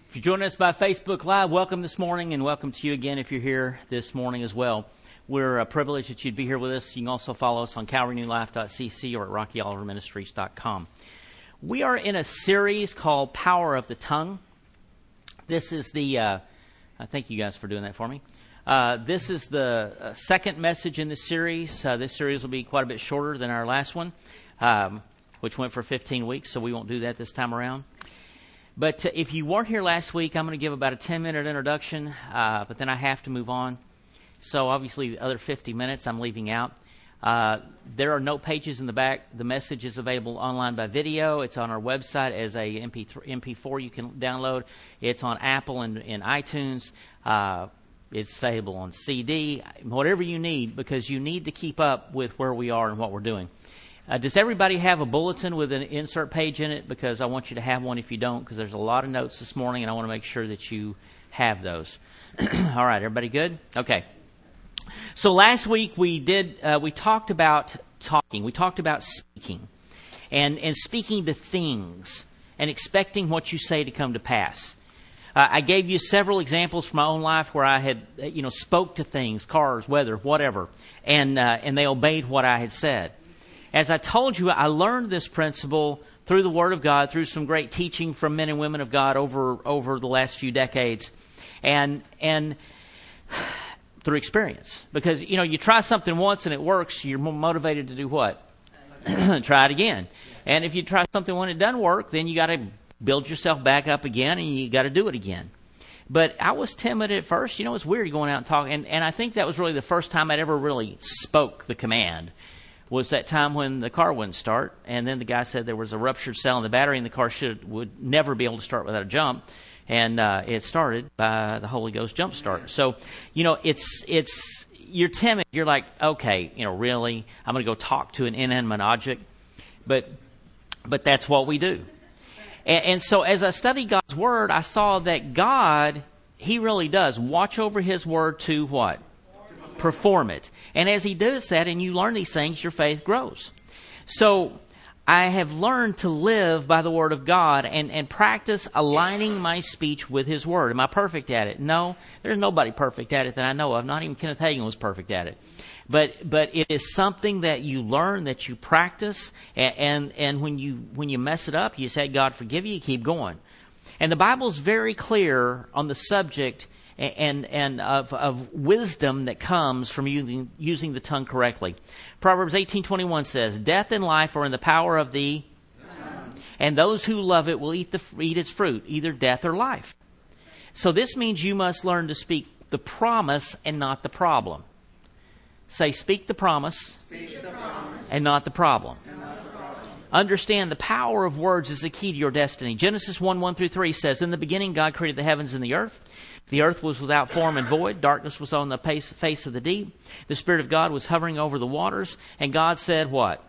If you're joining us by Facebook Live, welcome this morning, and welcome to you again if you're here this morning as well. We're privileged that you'd be here with us. You can also follow us on CalvaryNewLife.cc or at RockyOliverMinistries.com. We are in a series called Power of the Tongue. This is the, thank you guys for doing that for me. This is the second message in this series. This series will be quite a bit shorter than our last one, which went for 15 weeks, so we won't do that this time around. But if you weren't here last week, I'm going to give about a 10-minute introduction, but then I have to move on. So obviously the other 50 minutes I'm leaving out. There are note pages in the back. The message is available online by video. It's on our website as a MP4 you can download. It's on Apple and iTunes. It's available on CD, whatever you need, because you need to keep up with where we are and what we're doing. Does everybody have a bulletin with an insert page in it? Because I want you to have one if you don't, because there's a lot of notes this morning, and I want to make sure that you have those. All right, everybody good? Okay. So last week we talked about talking. We talked about speaking and speaking to things and expecting what you say to come to pass. I gave you several examples from my own life where I had, spoke to things, cars, weather, whatever, and they obeyed what I had said. As I told you, I learned this principle through the Word of God, through some great teaching from men and women of God over the last few decades, and through experience. Because, you try something once and it works, you're more motivated to do what? Try it again. And if you try something when it doesn't work, then you got to build yourself back up again and you got to do it again. But I was timid at first. It's weird going out and talking. And I think that was really the first time I'd ever really spoke the command. Was that time when the car wouldn't start, and then the guy said there was a ruptured cell in the battery, and the car would never be able to start without a jump, and it started by the Holy Ghost jump start. So, it's you're timid. You're like, okay, really, I'm going to go talk to an inanimate object, but that's what we do. And so, as I studied God's Word, I saw that God, He really does watch over His Word to what? Perform it. And as He does that and you learn these things, your faith grows. So I have learned to live by the Word of God and practice aligning my speech with His Word. Am I perfect at it? No, there's nobody perfect at it that I know of. Not even Kenneth Hagin was perfect at it. But it is something that you learn, that you practice, and when you mess it up, you say, God forgive you keep going. And the Bible's very clear on the subject and of wisdom that comes from using the tongue correctly. Proverbs 18:21 says, "Death and life are in the power of the tongue, and those who love it will eat its fruit, either death or life." So this means you must learn to speak the promise and not the problem. Say, speak the promise, and not the problem. Understand the power of words is the key to your destiny. Genesis 1:1-3 says, "In the beginning God created the heavens and the earth. The earth was without form and void. Darkness was on the face of the deep. The Spirit of God was hovering over the waters. And God said what?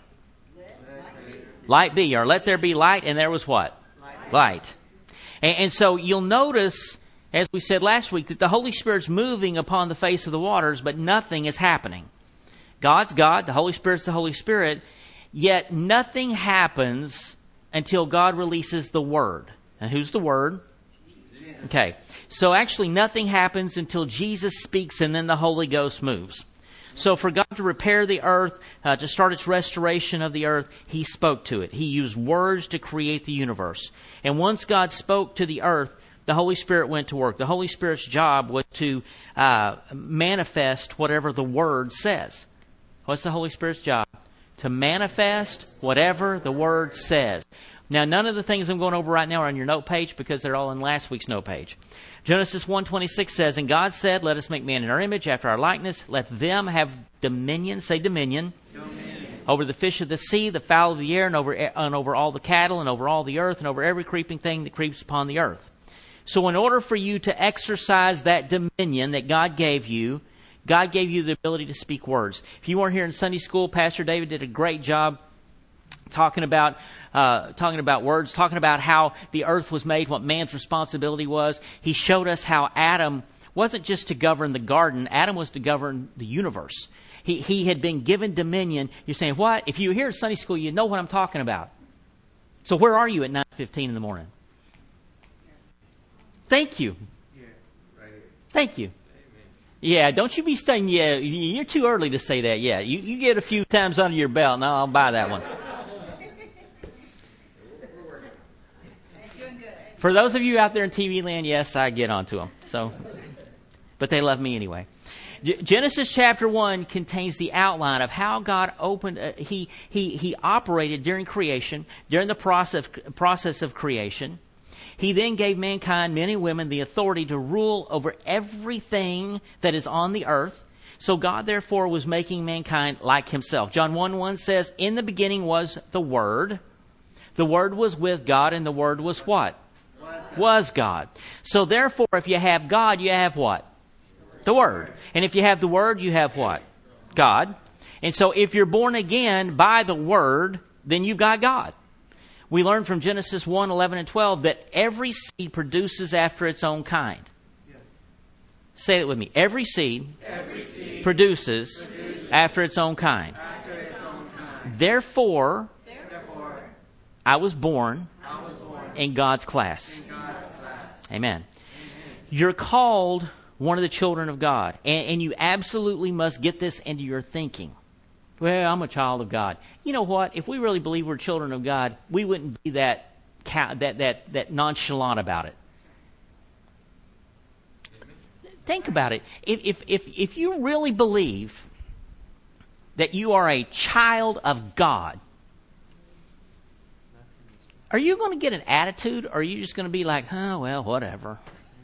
Light be, or let there be light. And there was what? Light. And so you'll notice, as we said last week, that the Holy Spirit's moving upon the face of the waters, but nothing is happening. God's God, the Holy Spirit's the Holy Spirit, yet nothing happens until God releases the Word. And who's the Word? Okay. So actually nothing happens until Jesus speaks and then the Holy Ghost moves. So for God to repair the earth, to start its restoration of the earth, He spoke to it. He used words to create the universe. And once God spoke to the earth, the Holy Spirit went to work. The Holy Spirit's job was to manifest whatever the Word says. What's the Holy Spirit's job? To manifest whatever the Word says. Now, none of the things I'm going over right now are on your note page because they're all in last week's note page. Genesis 1:26 says, "And God said, let us make man in our image, after our likeness. Let them have dominion," say dominion, "over the fish of the sea, the fowl of the air, and over all the cattle, and over all the earth, and over every creeping thing that creeps upon the earth." So in order for you to exercise that dominion that God gave you the ability to speak words. If you weren't here in Sunday school, Pastor David did a great job talking about words, talking about how the earth was made, what man's responsibility was. He showed us how Adam wasn't just to govern the garden. Adam was to govern the universe. He had been given dominion. You're saying, what? If you were here at Sunday school, you know what I'm talking about. So where are you at 9:15 in the morning? Thank you. Thank you. Yeah, don't you be saying, yeah, you're too early to say that. Yeah, you get a few times under your belt, and I'll buy that one. For those of you out there in TV land, yes, I get onto them. So, but they love me anyway. Genesis chapter 1 contains the outline of how God opened, he operated during creation, during the process of creation. He then gave mankind, men and women, the authority to rule over everything that is on the earth. So God, therefore, was making mankind like himself. John 1:1 says, in the beginning was the Word. The Word was with God, and the Word was what? Was God. So therefore, if you have God, you have what? The Word. And if you have the Word, you have what? God. And so if you're born again by the Word, then you've got God. We learn from Genesis 1:11 and 12 that every seed produces after its own kind. Yes. Say it with me. Every seed produces after its own kind. Therefore, I was born in God's class. Amen. You're called one of the children of God. And you absolutely must get this into your thinking. Well, I'm a child of God. You know what? If we really believe we're children of God, we wouldn't be that nonchalant about it. Think about it. If you really believe that you are a child of God, are you going to get an attitude, or are you just going to be like, oh, well, whatever?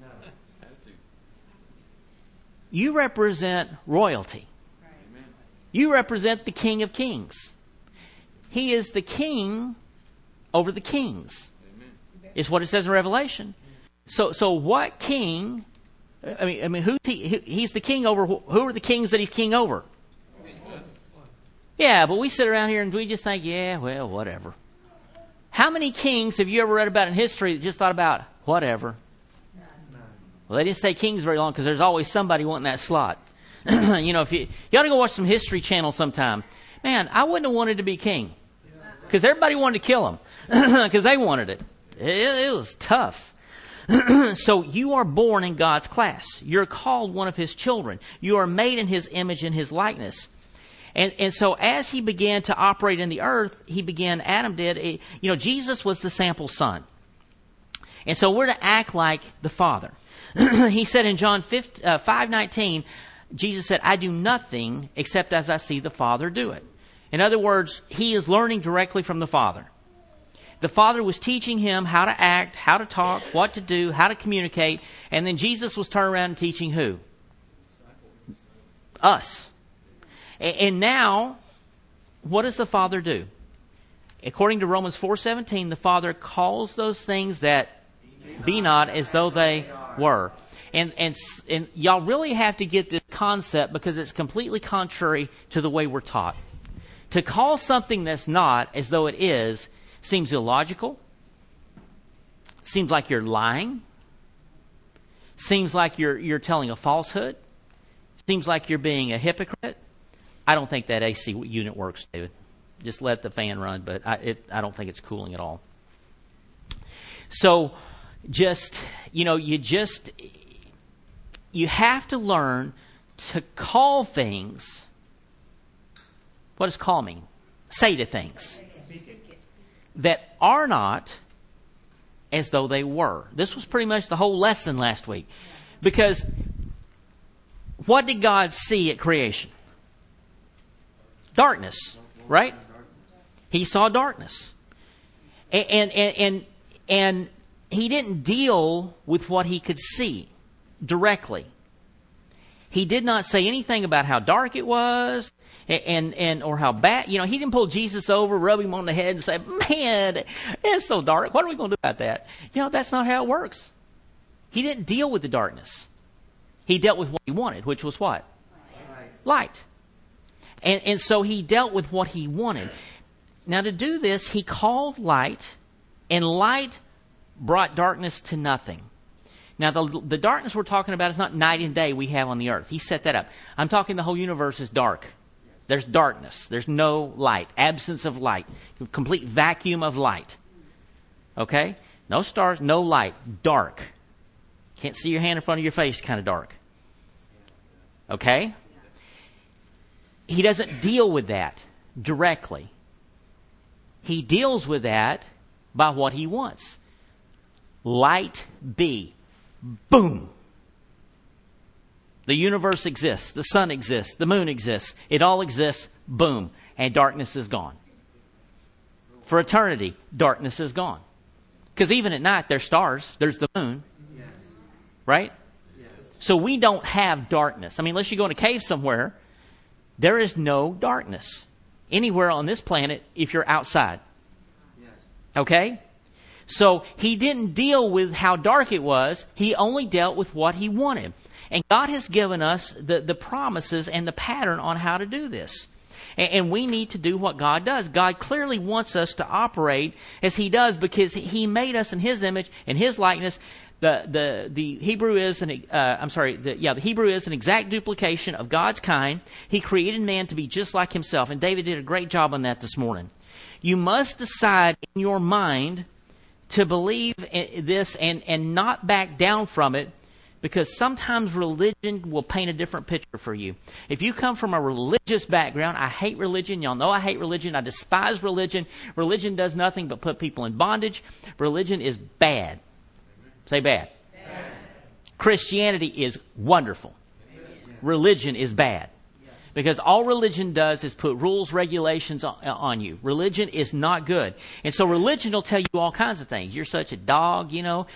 You represent royalty. You represent the King of Kings. He is the king over the kings. Is what it says in Revelation. So what king? I mean, he's the king over? Who are the kings that he's king over? Yeah, but we sit around here and we just think, yeah, well, whatever. How many kings have you ever read about in history that just thought about whatever? Well, they didn't stay kings very long because there's always somebody wanting that slot. You know, if you ought to go watch some History Channel sometime. Man, I wouldn't have wanted to be king because everybody wanted to kill him because they wanted it. It was tough. So you are born in God's class. You're called one of His children. You are made in His image and His likeness. And so as He began to operate in the earth, Adam did. Jesus was the sample son. And so we're to act like the Father. He said in John 5:19, Jesus said, I do nothing except as I see the Father do it. In other words, He is learning directly from the Father. The Father was teaching Him how to act, how to talk, what to do, how to communicate. And then Jesus was turning around and teaching who? Us. And now, what does the Father do? According to Romans 4:17, the Father calls those things that be not as though they were. And y'all really have to get this concept because it's completely contrary to the way we're taught. To call something that's not as though it is seems illogical. Seems like you're lying. Seems like you're telling a falsehood. Seems like you're being a hypocrite. I don't think that AC unit works, David. Just let the fan run, but I don't think it's cooling at all. So, you have to learn to call things. What does call mean? Say to things that are not as though they were. This was pretty much the whole lesson last week. Because what did God see at creation? Darkness, right? He saw darkness. And He didn't deal with what He could see directly. He did not say anything about how dark it was and or how bad. He didn't pull Jesus over, rub Him on the head and say, man, it's so dark. What are we going to do about that? That's not how it works. He didn't deal with the darkness. He dealt with what He wanted, which was what? Light. And so He dealt with what He wanted. Now to do this, He called light, and light brought darkness to nothing. Now, the darkness we're talking about is not night and day we have on the earth. He set that up. I'm talking the whole universe is dark. There's darkness. There's no light. Absence of light. Complete vacuum of light. Okay? No stars, no light. Dark. Can't see your hand in front of your face, kind of dark. Okay? He doesn't deal with that directly. He deals with that by what he wants. Light be. Boom. The universe exists. The sun exists. The moon exists. It all exists. Boom. And darkness is gone. For eternity, darkness is gone. Because even at night, there's stars. There's the moon. Yes. Right? Yes. So we don't have darkness. I mean, unless you go in a cave somewhere, there is no darkness anywhere on this planet if you're outside. Yes. Okay? So he didn't deal with how dark it was. He only dealt with what he wanted. And God has given us the promises and the pattern on how to do this. And we need to do what God does. God clearly wants us to operate as He does because He made us in His image and His likeness. The Hebrew is the Hebrew is an exact duplication of God's kind. He created man to be just like Himself, and David did a great job on that this morning. You must decide in your mind to believe this and not back down from it. Because sometimes religion will paint a different picture for you. If you come from a religious background, I hate religion. Y'all know I hate religion. I despise religion. Religion does nothing but put people in bondage. Religion is bad. Say bad. Bad. Christianity is wonderful. Religion is bad. Because all religion does is put rules, regulations on you. Religion is not good. And so religion will tell you all kinds of things. You're such a dog, you know.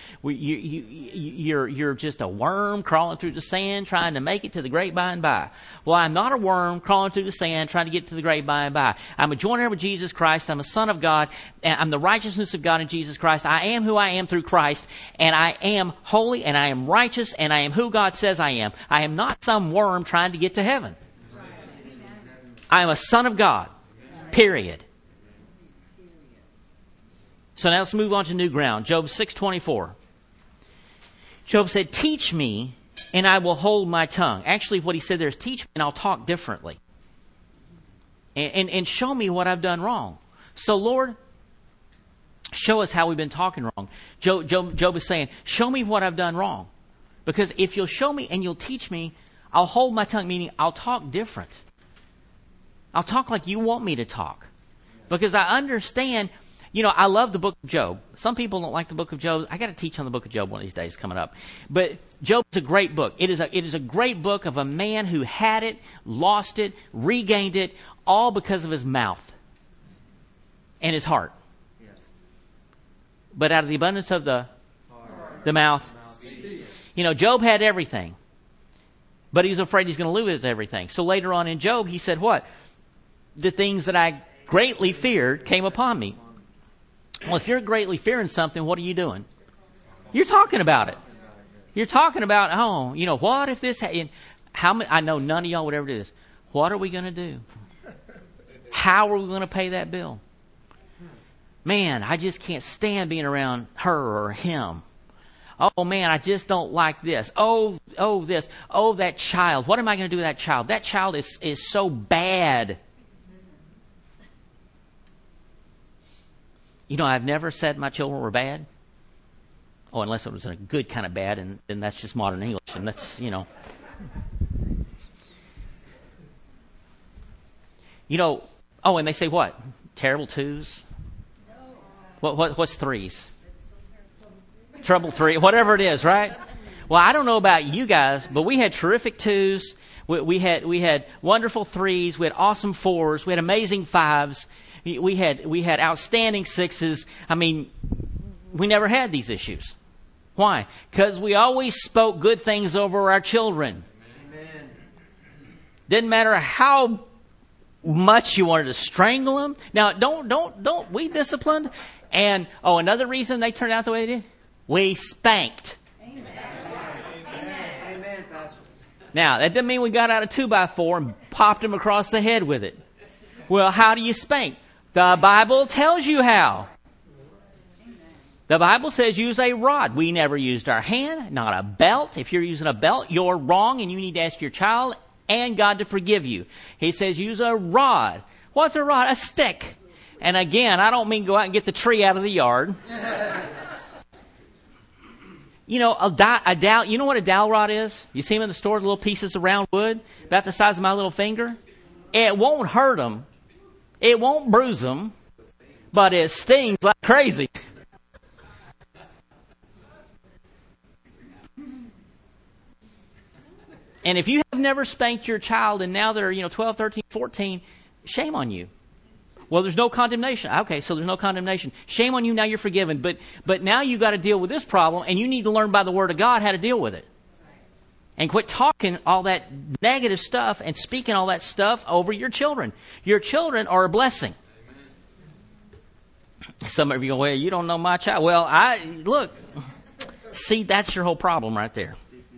You're just a worm crawling through the sand trying to make it to the great by and by. Well, I'm not a worm crawling through the sand trying to get to the great by and by. I'm a joint heir with Jesus Christ. I'm a son of God. And I'm the righteousness of God in Jesus Christ. I am who I am through Christ. And I am holy and I am righteous and I am who God says I am. I am not some worm trying to get to heaven. I am a son of God. Period. So now let's move on to new ground. Job 6:24. Job said, teach me and I will hold my tongue. Actually, what he said there is teach me and I'll talk differently. And show me what I've done wrong. So Lord, show us how we've been talking wrong. Job is saying, show me what I've done wrong. Because if you'll show me and you'll teach me, I'll hold my tongue, meaning I'll talk different. I'll talk like you want me to talk. Because I understand, you know, I love the book of Job. Some people don't like the book of Job. I got to teach on the book of Job one of these days coming up. But Job is a great book. It is a great book of a man who had it, lost it, regained it, all because of his mouth and his heart. But out of the abundance of the mouth, you know, Job had everything. But he was afraid he's going to lose everything. So later on in Job, he said what? The things that I greatly feared came upon me. Well, if you're greatly fearing something, what are you doing? You're talking about it. You're talking about, oh, you know, what if this... How many? I know none of y'all would ever do this. What are we going to do? How are we going to pay that bill? Man, I just can't stand being around her or him. Oh, man, I just don't like this. Oh, this. Oh, that child. What am I going to do with that child? That child is so bad. You know, I've never said my children were bad. Oh, unless it was a good kind of bad, and then that's just modern English, and that's, you know. You know, oh, and they say what? Terrible twos? What's threes? Trouble three, whatever it is, right? Well, I don't know about you guys, but we had terrific twos. We had wonderful threes. We had awesome fours. We had amazing fives. We had outstanding sixes. I mean, we never had these issues. Why? Because we always spoke good things over our children. Amen. Didn't matter how much you wanted to strangle them. Now, don't we disciplined? And another reason they turned out the way they did. We spanked. Amen. Amen. Now, that doesn't mean we got out a 2x4 and popped him across the head with it. Well, how do you spank? The Bible tells you how. The Bible says use a rod. We never used our hand, not a belt. If you're using a belt, you're wrong and you need to ask your child and God to forgive you. He says use a rod. What's a rod? A stick. And again, I don't mean go out and get the tree out of the yard. You know, a dowel. You know what a dowel rod is? You see them in the store, the little pieces of round wood, about the size of my little finger. It won't hurt them. It won't bruise them, but it stings like crazy. And if you have never spanked your child and now they're, 12, 13, 14, shame on you. Well, there's no condemnation. Okay, so there's no condemnation. Shame on you, now you're forgiven. But now you've got to deal with this problem, and you need to learn by the Word of God how to deal with it. And quit talking all that negative stuff and speaking all that stuff over your children. Your children are a blessing. Some of you go, well, you don't know my child. Well, look, see, that's your whole problem right there.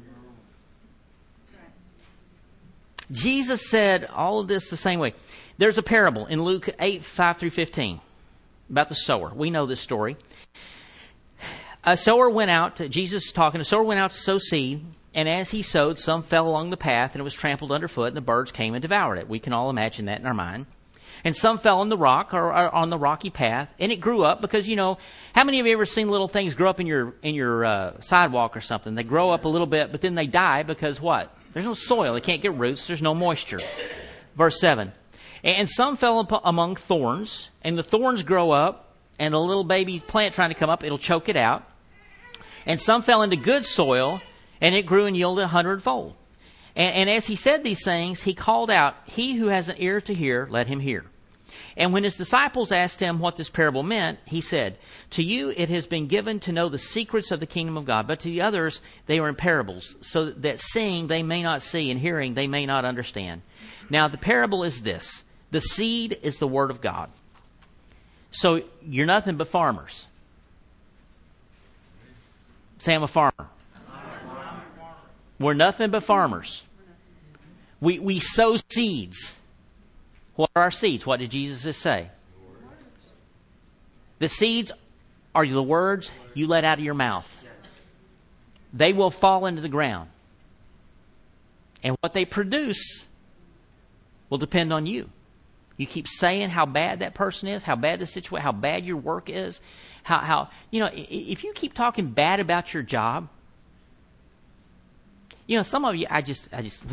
Jesus said all of this the same way. There's a parable in Luke 8, 5 through 15 about the sower. We know this story. A sower went out, Jesus is talking, a sower went out to sow seed, and as he sowed, some fell along the path, and it was trampled underfoot, and the birds came and devoured it. We can all imagine that in our mind. And some fell on the rock, or on the rocky path, and it grew up because, how many of you ever seen little things grow up in your sidewalk or something? They grow up a little bit, but then they die because what? There's no soil. They can't get roots. There's no moisture. Verse 7. And some fell among thorns, and the thorns grow up, and a little baby plant trying to come up, it'll choke it out. And some fell into good soil, and it grew and yielded 100-fold. And as he said these things, he called out, "He who has an ear to hear, let him hear." And when his disciples asked him what this parable meant, he said, "To you it has been given to know the secrets of the kingdom of God, but to the others they are in parables, so that seeing they may not see, and hearing they may not understand." Now the parable is this. The seed is the word of God. So you're nothing but farmers. Say, I'm a farmer. We're nothing but farmers. We sow seeds. What are our seeds? What did Jesus just say? The seeds are the words you let out of your mouth. They will fall into the ground. And what they produce will depend on you. You keep saying how bad that person is, how bad the situation, how bad your work is, how if you keep talking bad about your job, some of you, I just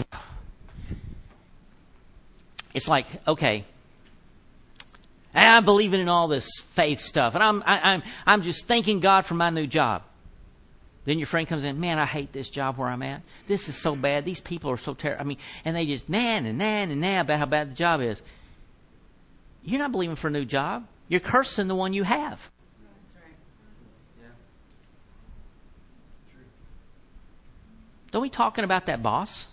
it's like, okay, I'm believing in all this faith stuff, and I'm just thanking God for my new job. Then your friend comes in, man, I hate this job where I'm at. This is so bad. These people are so terrible. And they just nan about how bad the job is. You're not believing for a new job. You're cursing the one you have. That's right. Yeah. Don't be talking about that boss.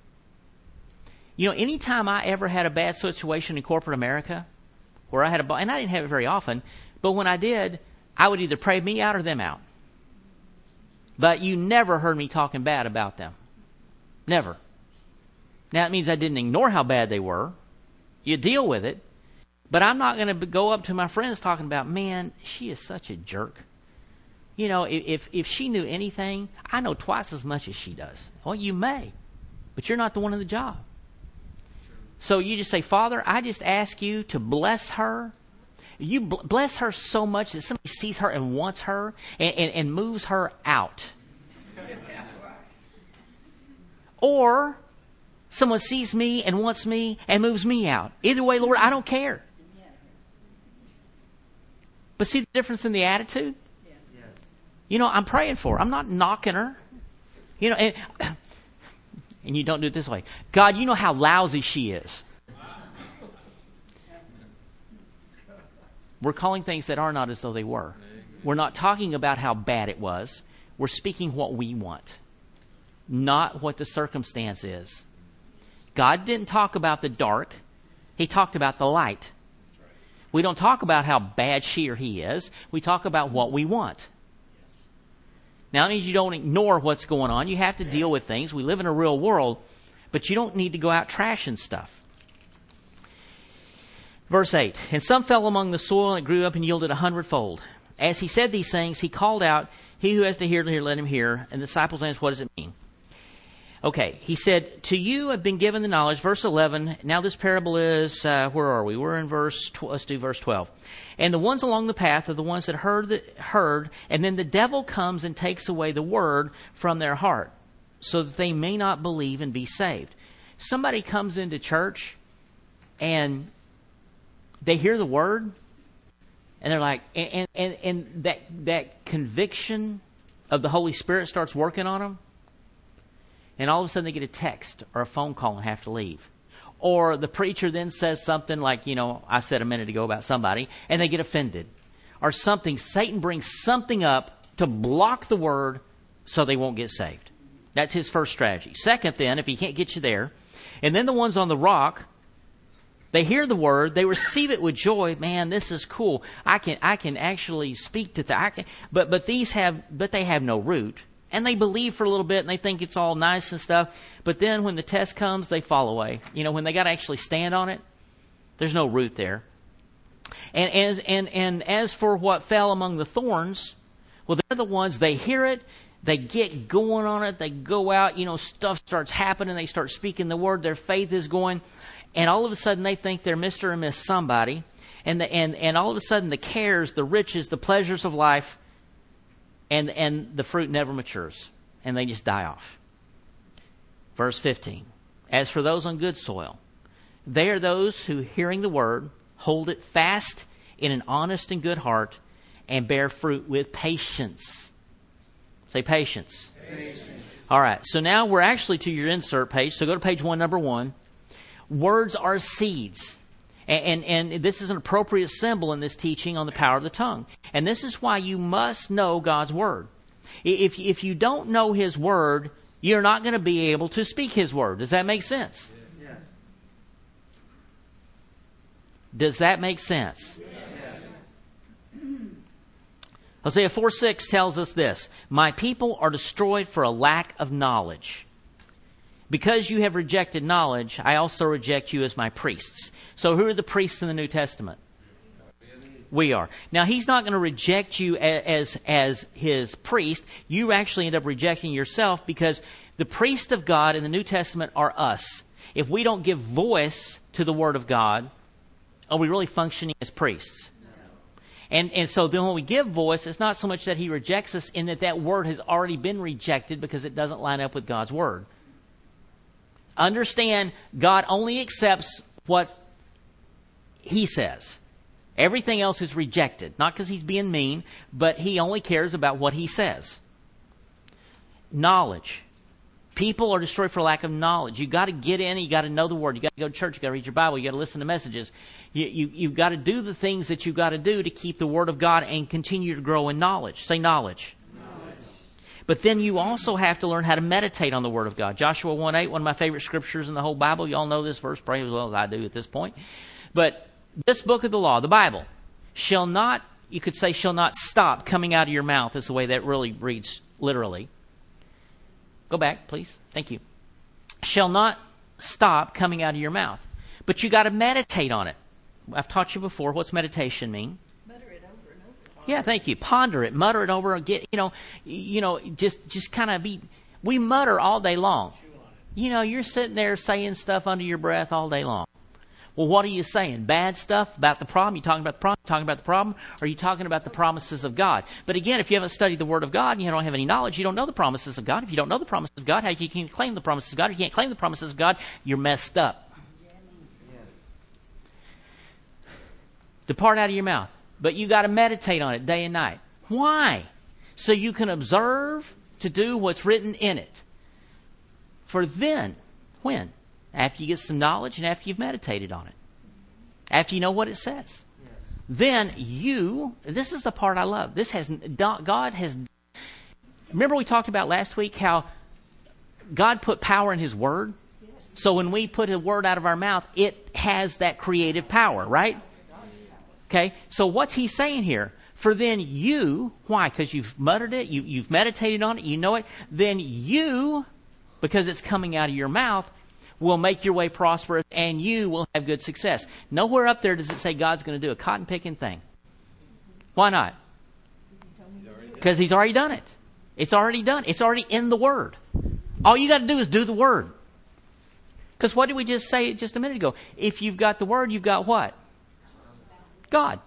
Anytime I ever had a bad situation in corporate America, where I had a boss, and I didn't have it very often, but when I did, I would either pray me out or them out. But you never heard me talking bad about them. Never. Now, it means I didn't ignore how bad they were. You deal with it. But I'm not going to go up to my friends talking about, man, she is such a jerk. If she knew anything, I know twice as much as she does. Well, you may, but you're not the one in the job. So you just say, Father, I just ask you to bless her. You bless her so much that somebody sees her and wants her and moves her out. Or someone sees me and wants me and moves me out. Either way, Lord, I don't care. But see the difference in the attitude? Yes. I'm praying for her. I'm not knocking her. And you don't do it this way. God, you know how lousy she is. We're calling things that are not as though they were. We're not talking about how bad it was. We're speaking what we want, not what the circumstance is. God didn't talk about the dark. He talked about the light. We don't talk about how bad she or he is. We talk about what we want. Now, that means you don't ignore what's going on. You have to deal with things. We live in a real world, but you don't need to go out trashing stuff. Verse 8, and some fell among the soil, and it grew up and yielded 100-fold. As he said these things, he called out, "He who has to hear, let him hear." And the disciples asked, what does it mean? Okay, he said, to you have been given the knowledge, verse 11. Now this parable is, where are we? We're in let's do verse 12. And the ones along the path are the ones that heard, and then the devil comes and takes away the word from their heart, so that they may not believe and be saved. Somebody comes into church, and they hear the word, and they're like, and that conviction of the Holy Spirit starts working on them. And all of a sudden they get a text or a phone call and have to leave. Or the preacher then says something like, I said a minute ago about somebody, and they get offended. Or something, Satan brings something up to block the word so they won't get saved. That's his first strategy. Second then, if he can't get you there, and then the ones on the rock, they hear the word, they receive it with joy. Man, this is cool. I can actually speak to that. But they have no root. And they believe for a little bit, and they think it's all nice and stuff. But then when the test comes, they fall away. When they got to actually stand on it, there's no root there. And as for what fell among the thorns, well, they're the ones, they hear it, they get going on it, they go out, stuff starts happening, they start speaking the word, their faith is going, and all of a sudden they think they're Mr. and Miss Somebody, and all of a sudden the cares, the riches, the pleasures of life, and the fruit never matures, and they just die off. Verse 15. As for those on good soil, they are those who, hearing the word, hold it fast in an honest and good heart, and bear fruit with patience. Say patience. Patience. All right, so now we're actually to your insert page. So go to page 1, number 1. Words are seeds. And this is an appropriate symbol in this teaching on the power of the tongue. And this is why you must know God's Word. If you don't know His Word, you're not going to be able to speak His Word. Does that make sense? Yes. Does that make sense? Yes. Hosea 4:6 tells us this. My people are destroyed for a lack of knowledge. Because you have rejected knowledge, I also reject you as my priests. So who are the priests in the New Testament? We are. Now, He's not going to reject you as His priest. You actually end up rejecting yourself, because the priests of God in the New Testament are us. If we don't give voice to the Word of God, are we really functioning as priests? And so then when we give voice, it's not so much that He rejects us in that word has already been rejected because it doesn't line up with God's Word. Understand, God only accepts what He says. Everything else is rejected. Not because He's being mean, but He only cares about what He says. Knowledge. People are destroyed for lack of knowledge. You've got to get in, you've got to know the Word, you've got to go to church, you've got to read your Bible, you've got to listen to messages. You've got to do the things that you've got to do to keep the Word of God and continue to grow in knowledge. Say knowledge. But then you also have to learn how to meditate on the Word of God. Joshua 1:8, one of my favorite scriptures in the whole Bible. You all know this verse probably as well as I do at this point. But this book of the law, the Bible, shall not stop coming out of your mouth, is the way that really reads literally. Go back, please. Thank you. Shall not stop coming out of your mouth. But you got to meditate on it. I've taught you before. What's meditation mean? Yeah, thank you. Ponder it, mutter it over, just kind of we mutter all day long. You're sitting there saying stuff under your breath all day long. Well, what are you saying? Bad stuff about the problem? You talking about the problem? Talking about the problem? Or are you talking about the promises of God? But again, if you haven't studied the Word of God and you don't have any knowledge, you don't know the promises of God. If you don't know the promises of God, how you can claim the promises of God? If you can't claim the promises of God, you're messed up. Yes. Depart out of your mouth. But you got to meditate on it day and night. Why? So you can observe to do what's written in it. For then, when? After you get some knowledge and after you've meditated on it. After you know what it says. Yes. Then this is the part I love. God has, remember we talked about last week how God put power in His Word? Yes. So when we put a word out of our mouth, it has that creative power, right? Okay, so what's He saying here? For then you, why? Because you've muttered it, you've meditated on it, you know it. Then you, because it's coming out of your mouth, will make your way prosperous and you will have good success. Nowhere up there does it say God's going to do a cotton picking thing. Why not? Because He's already done it. It's already done. It's already in the Word. All you got to do is do the Word. Because what did we just say just a minute ago? If you've got the Word, you've got what? God.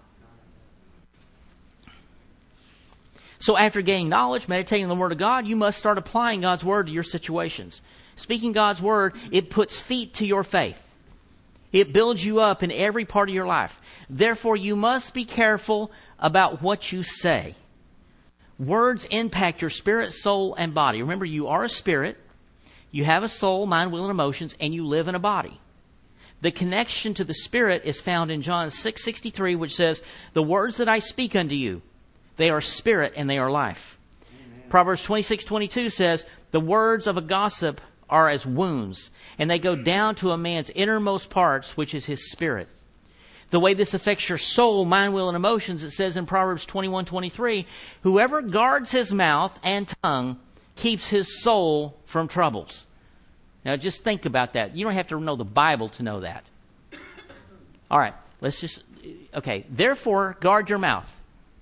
So after gaining knowledge, meditating on the Word of God, you must start applying God's Word to your situations. Speaking God's Word, it puts feet to your faith. It builds you up in every part of your life. Therefore, you must be careful about what you say. Words impact your spirit, soul, and body. Remember, you are a spirit. You have a soul, mind, will, and emotions, and you live in a body. The connection to the Spirit is found in John 6:63, which says, "The words that I speak unto you, they are spirit and they are life." Amen. Proverbs 26:22 says, "The words of a gossip are as wounds, and they go down to a man's innermost parts, which is his spirit." The way this affects your soul, mind, will, and emotions, it says in Proverbs 21:23, "Whoever guards his mouth and tongue keeps his soul from troubles." Now just think about that. You don't have to know the Bible to know that. All right, okay. Therefore, guard your mouth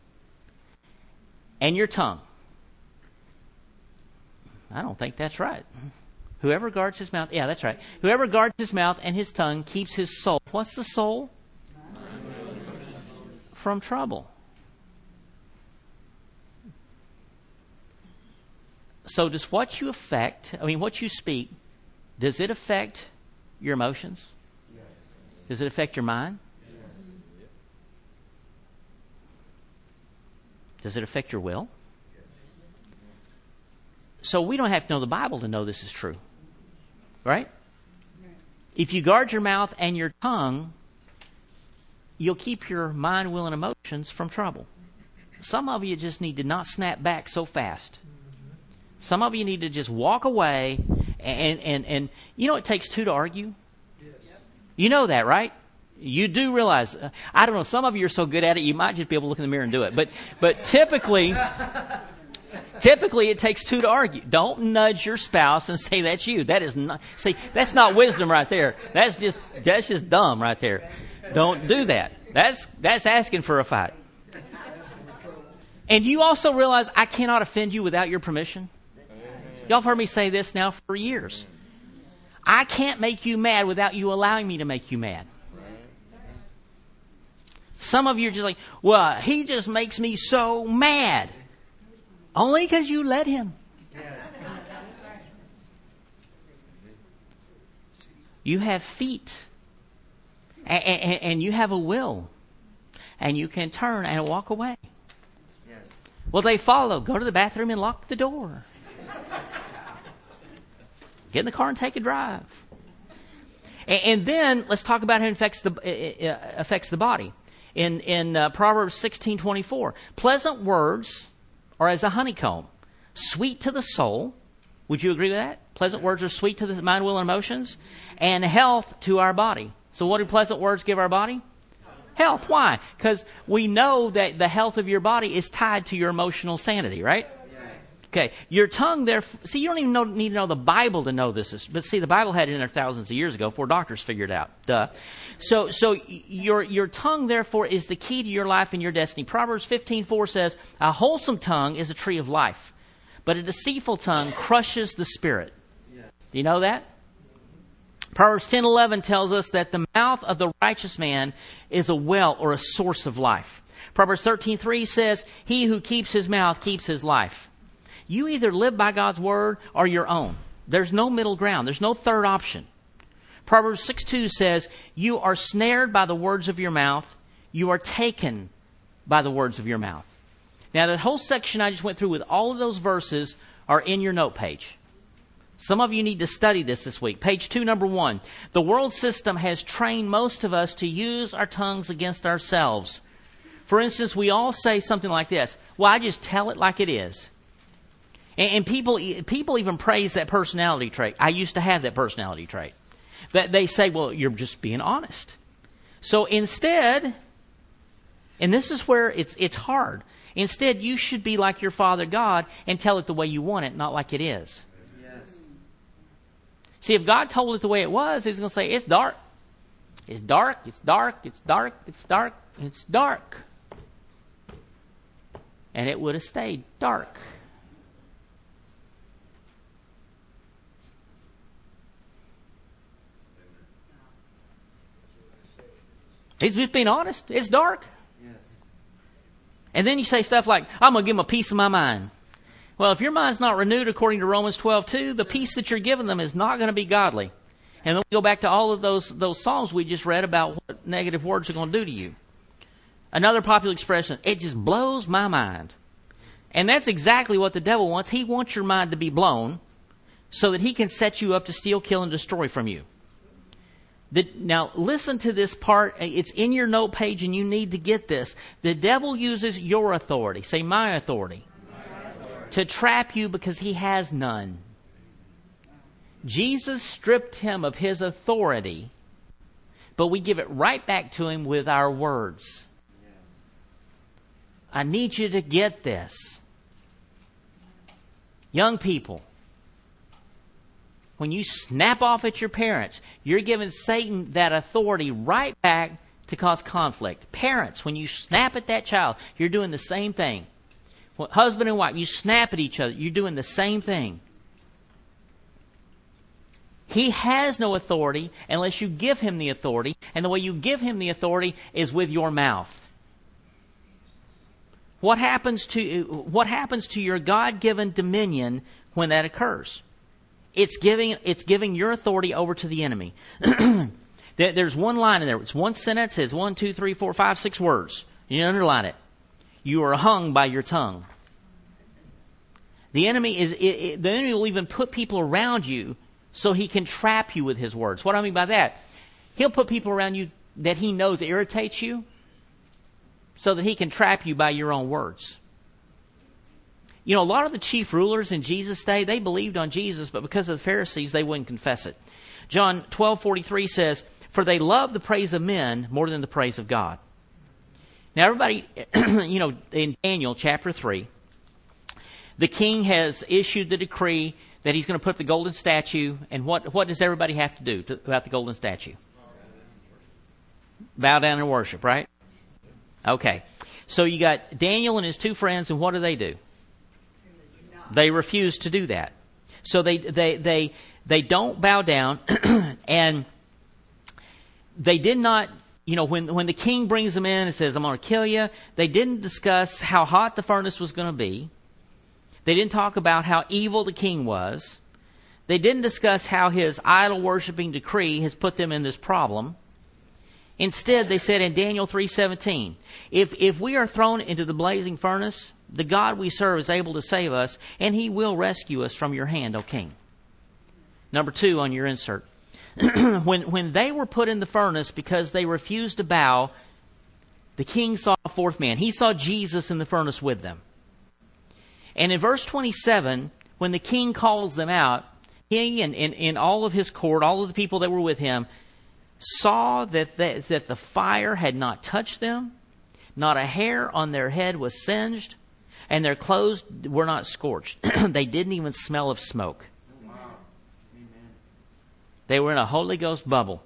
and your tongue. I don't think that's right. Whoever guards his mouth, yeah, that's right. Whoever guards his mouth and his tongue keeps his soul. What's the soul? From trouble. So does what you speak, does it affect your emotions? Yes. Does it affect your mind? Yes. Does it affect your will? Yes. So we don't have to know the Bible to know this is true. Right? If you guard your mouth and your tongue, you'll keep your mind, will, and emotions from trouble. Some of you just need to not snap back so fast. Some of you need to just walk away and you know it takes two to argue? Yes. You know that, right? You do realize, I don't know, some of you are so good at it, you might just be able to look in the mirror and do it. But typically it takes two to argue. Don't nudge your spouse and say that's you. That is not, see, that's not wisdom right there. That's just dumb right there. Don't do that. That's asking for a fight. And you also realize I cannot offend you without your permission. Y'all have heard me say this now for years. I can't make you mad without you allowing me to make you mad. Some of you are just like, well, he just makes me so mad. Only because you let him. You have feet. And you have a will. And you can turn and walk away. Yes. Well, they follow. Go to the bathroom and lock the door. Get in the car and take a drive. And then let's talk about how it affects the body. In Proverbs 16:24, pleasant words are as a honeycomb, sweet to the soul. Would you agree with that? Pleasant words are sweet to the mind, will, and emotions, and health to our body. So what do pleasant words give our body? Health. Why? Because we know that the health of your body is tied to your emotional sanity, right? Okay, your tongue there. See, you don't even need to know the Bible to know this. But see, the Bible had it in there thousands of years ago before doctors figured it out. Duh. So your tongue, therefore, is the key to your life and your destiny. Proverbs 15:4 says, "A wholesome tongue is a tree of life, but a deceitful tongue crushes the spirit." Yeah. Do you know that? Proverbs 10:11 tells us that the mouth of the righteous man is a well or a source of life. Proverbs 13:3 says, "He who keeps his mouth keeps his life." You either live by God's word or your own. There's no middle ground. There's no third option. Proverbs 6:2 says, "You are snared by the words of your mouth. You are taken by the words of your mouth." Now, that whole section I just went through with all of those verses are in your note page. Some of you need to study this week. Page 2, number 1. The world system has trained most of us to use our tongues against ourselves. For instance, we all say something like this, "Well, I just tell it like it is." And people even praise that personality trait. I used to have that personality trait. That they say, well, you're just being honest. So instead, and this is where it's hard. Instead, you should be like your Father God and tell it the way you want it, not like it is. Yes. See, if God told it the way it was, He's going to say, it's dark. It's dark, it's dark, it's dark, it's dark, it's dark. And it would have stayed dark. He's just being honest. It's dark. Yes. And then you say stuff like, I'm going to give them a piece of my mind. Well, if your mind's not renewed according to Romans 12:2, the peace that you're giving them is not going to be godly. And then we go back to all of those Psalms we just read about what negative words are going to do to you. Another popular expression, it just blows my mind. And that's exactly what the devil wants. He wants your mind to be blown so that he can set you up to steal, kill, and destroy from you. Now, listen to this part. It's in your note page, and you need to get this. The devil uses your authority, say my authority, to trap you because he has none. Jesus stripped him of his authority, but we give it right back to him with our words. I need you to get this. Young people, when you snap off at your parents, you're giving Satan that authority right back to cause conflict. Parents, when you snap at that child, you're doing the same thing. When husband and wife, you snap at each other, you're doing the same thing. He has no authority unless you give him the authority, and the way you give him the authority is with your mouth. What happens to your God-given dominion when that occurs? It's giving your authority over to the enemy. There's one line in there. It's one sentence. It's 1, 2, 3, 4, 5, 6 words. You underline it. You are hung by your tongue. The enemy will even put people around you so he can trap you with his words. What do I mean by that? He'll put people around you that he knows irritates you so that he can trap you by your own words. You know, a lot of the chief rulers in Jesus' day, they believed on Jesus, but because of the Pharisees, they wouldn't confess it. John 12:43 says, "For they love the praise of men more than the praise of God." Now, everybody, in Daniel chapter 3, the king has issued the decree that he's going to put the golden statue, and what does everybody have to do about the golden statue? Bow down and worship, right? Okay. So you got Daniel and his two friends, and what do? They refuse to do that. So they don't bow down, and they did not, when the king brings them in and says, "I'm going to kill you," they didn't discuss how hot the furnace was going to be. They didn't talk about how evil the king was. They didn't discuss how his idol-worshiping decree has put them in this problem. Instead, they said in Daniel 3:17, if we are thrown into the blazing furnace, the God we serve is able to save us, and he will rescue us from your hand, O king. Number 2 on your insert. When they were put in the furnace because they refused to bow, the king saw a fourth man. He saw Jesus in the furnace with them. And in verse 27, when the king calls them out, he and all of his court, all of the people that were with him, saw that the fire had not touched them, not a hair on their head was singed, and their clothes were not scorched. They didn't even smell of smoke. Wow. Amen. They were in a Holy Ghost bubble.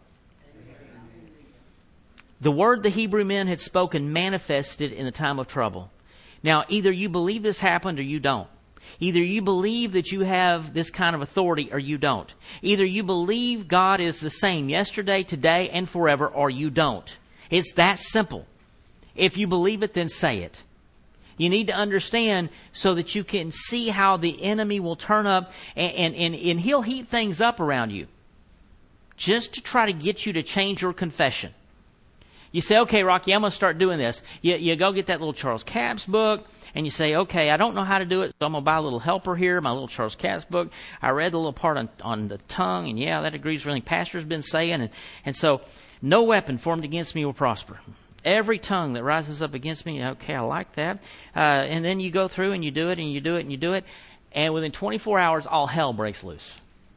The word the Hebrew men had spoken manifested in the time of trouble. Now, either you believe this happened or you don't. Either you believe that you have this kind of authority or you don't. Either you believe God is the same yesterday, today, and forever, or you don't. It's that simple. If you believe it, then say it. You need to understand so that you can see how the enemy will turn up and he'll heat things up around you just to try to get you to change your confession. You say, "Okay, Rocky, I'm going to start doing this." You go get that little Charles Capps book, and you say, "Okay, I don't know how to do it, so I'm going to buy a little helper here, my little Charles Capps book. I read the little part on the tongue, and that agrees with everything Pastor's been saying. And so, no weapon formed against me will prosper. Every tongue that rises up against me," okay, I like that. And then you go through, and you do it, and you do it, and you do it, and within 24 hours, all hell breaks loose.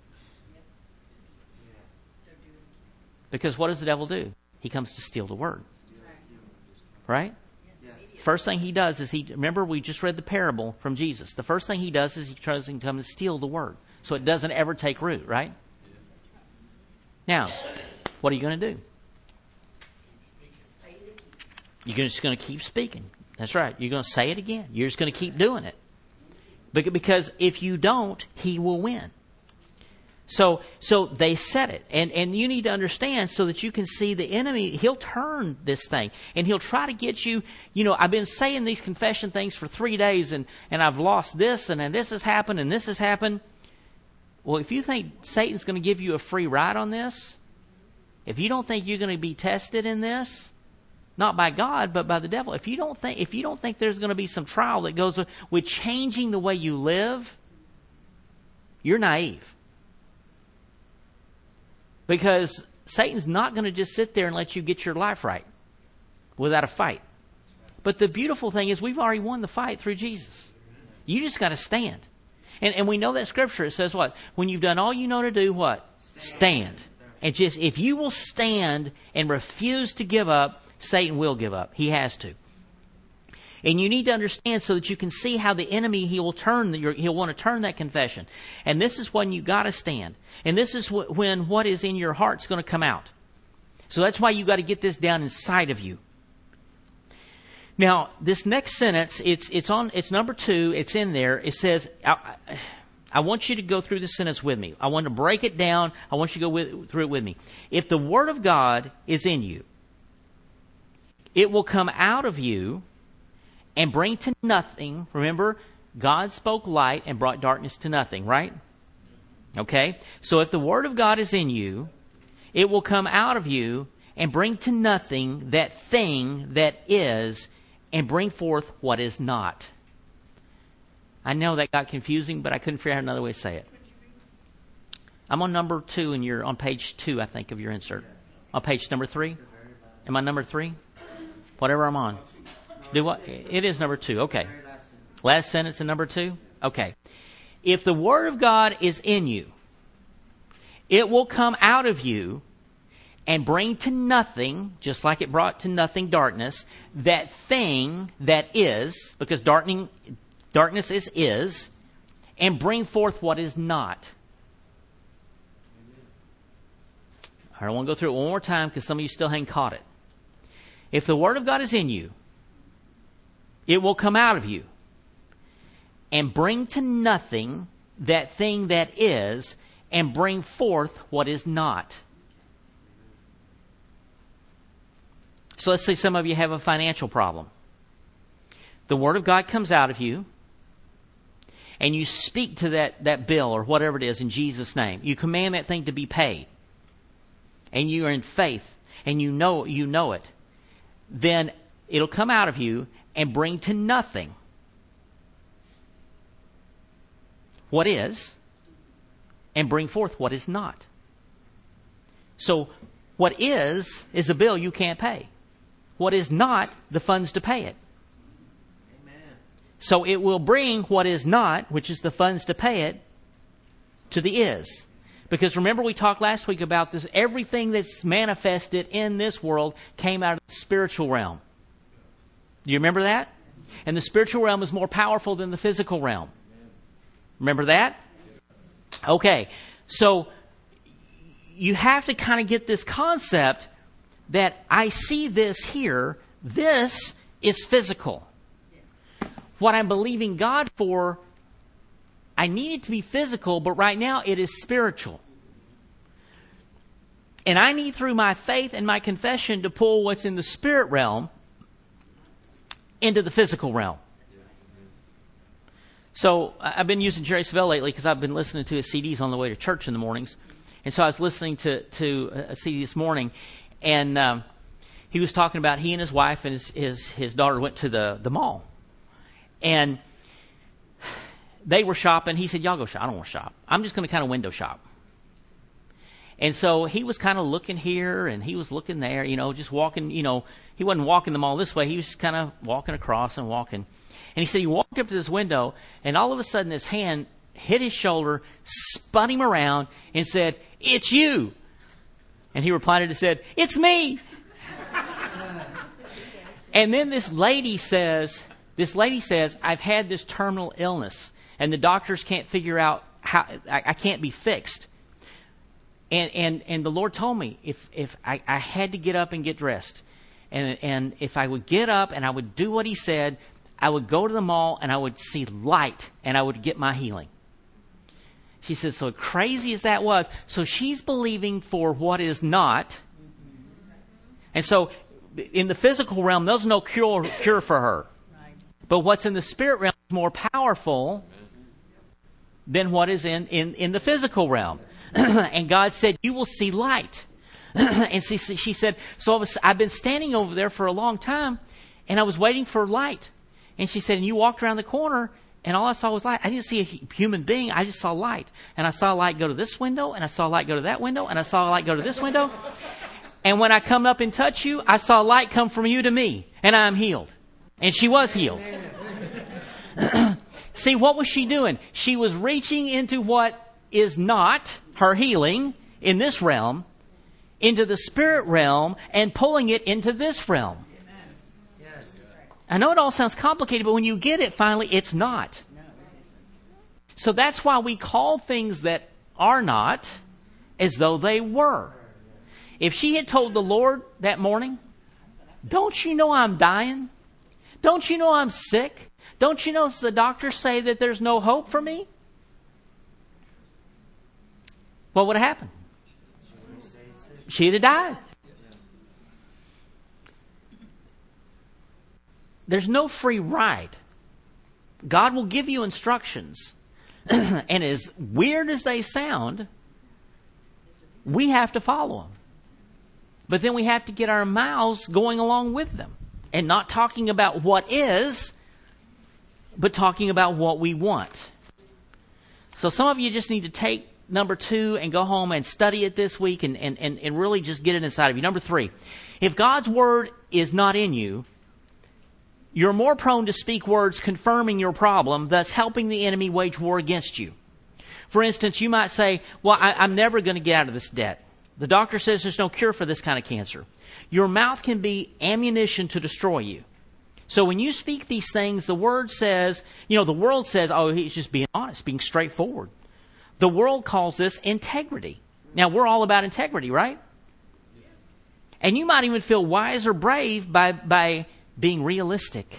Because what does the devil do? He comes to steal the word. Right? Yes. First thing he does is remember we just read the parable from Jesus. The first thing he does is he tries to come and steal the word. So it doesn't ever take root, right? Now, what are you going to do? You're just going to keep speaking. That's right. You're going to say it again. You're just going to keep doing it. Because if you don't, he will win. So they said it. And you need to understand so that you can see the enemy, he'll turn this thing. And he'll try to get you, I've been saying these confession things for 3 days and I've lost this and this has happened and this has happened. Well, if you think Satan's going to give you a free ride on this, if you don't think you're going to be tested in this, not by God, but by the devil, if you don't think there's going to be some trial that goes with changing the way you live, you're naive. Because Satan's not going to just sit there and let you get your life right without a fight. But the beautiful thing is we've already won the fight through Jesus. You just got to stand. And we know that scripture. It says what? When you've done all you know to do, what? Stand. And just if you will stand and refuse to give up, Satan will give up. He has to. And you need to understand so that you can see how the enemy, he'll want to turn that confession. And this is when you got to stand. And this is when what is in your heart is going to come out. So that's why you got to get this down inside of you. Now, this next sentence, it's number 2. It's in there. It says, I want you to go through the sentence with me. I want to break it down. I want you to go through it with me. If the Word of God is in you, it will come out of you and bring to nothing. Remember, God spoke light and brought darkness to nothing, right? Okay? So if the Word of God is in you, it will come out of you and bring to nothing that thing that is and bring forth what is not. I know that got confusing, but I couldn't figure out another way to say it. I'm on number 2 and you're on page 2, I think, of your insert. On page number 3? Am I number 3? Whatever I'm on. Do what? It is number 2. Okay. Last sentence in number 2? Okay. If the Word of God is in you, it will come out of you and bring to nothing, just like it brought to nothing darkness, that thing that is, because darkness is, and bring forth what is not. I want to go through it one more time because some of you still haven't caught it. If the Word of God is in you, it will come out of you and bring to nothing that thing that is and bring forth what is not. So let's say some of you have a financial problem. The Word of God comes out of you and you speak to that bill or whatever it is in Jesus' name. You command that thing to be paid. And you are in faith and you know it. Then it'll come out of you and bring to nothing what is and bring forth what is not. So what is a bill you can't pay. What is not, the funds to pay it. Amen. So it will bring what is not, which is the funds to pay it, to the is. Because remember we talked last week about this, everything that's manifested in this world came out of the spiritual realm. Do you remember that? And the spiritual realm is more powerful than the physical realm. Remember that? Okay. So you have to kind of get this concept that I see this here. This is physical. What I'm believing God for, I need it to be physical, but right now it is spiritual. And I need through my faith and my confession to pull what's in the spirit realm into the physical realm. So I've been using Jerry Savelle lately because I've been listening to his CDs on the way to church in the mornings. And so I was listening to a CD this morning, and he was talking about he and his wife and his daughter went to the mall. And they were shopping. He said, y'all go shop. I don't want to shop. I'm just going to kind of window shop. And so he was kind of looking here and he was looking there, just walking, he wasn't walking the mall this way. He was just kind of walking across and walking. And he said he walked up to this window and all of a sudden his hand hit his shoulder, spun him around and said, "It's you." And he replied and said, "It's me." And then this lady says, "I've had this terminal illness and the doctors can't figure out how I can't be fixed." And the Lord told me if I had to get up and get dressed, and if I would get up and I would do what He said, I would go to the mall and I would see light and I would get my healing. She said, so crazy as that was, so she's believing for what is not. And so in the physical realm, there's no cure for her. But what's in the spirit realm is more powerful than what is in the physical realm. And God said, you will see light. And she said, so I've been standing over there for a long time, and I was waiting for light. And she said, and you walked around the corner, and all I saw was light. I didn't see a human being. I just saw light. And I saw light go to this window, and I saw light go to that window, and I saw light go to this window. And when I come up and touch you, I saw light come from you to me, and I am healed. And she was healed. See, what was she doing? She was reaching into what is not her healing in this realm, into the spirit realm, and pulling it into this realm. I know it all sounds complicated, but when you get it, finally, it's not. So that's why we call things that are not as though they were. If she had told the Lord that morning, don't you know I'm dying? Don't you know I'm sick? Don't you know the doctors say that there's no hope for me? What would have happened? She'd have died. There's no free ride. God will give you instructions. And as weird as they sound, we have to follow them. But then we have to get our mouths going along with them. And not talking about what is, but talking about what we want. So some of you just need to take number 2 and go home and study it this week and really just get it inside of you. Number 3, if God's word is not in you, you're more prone to speak words confirming your problem, thus helping the enemy wage war against you. For instance, you might say, well, I'm never going to get out of this debt. The doctor says there's no cure for this kind of cancer. Your mouth can be ammunition to destroy you. So when you speak these things, the word says, the world says, oh, he's just being honest, being straightforward. The world calls this integrity. Now, we're all about integrity, right? And you might even feel wise or brave by being realistic.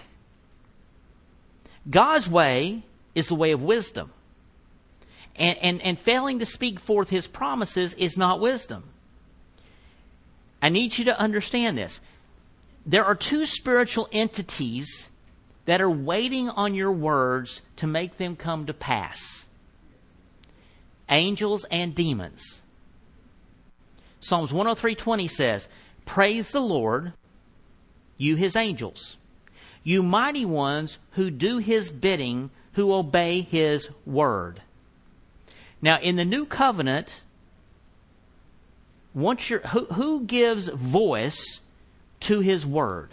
God's way is the way of wisdom. And failing to speak forth His promises is not wisdom. I need you to understand this. There are 2 spiritual entities that are waiting on your words to make them come to pass. Angels and demons. Psalms 103:20 says, praise the Lord, you His angels, you mighty ones who do His bidding, who obey His word. Now, in the new covenant, who gives voice to His word?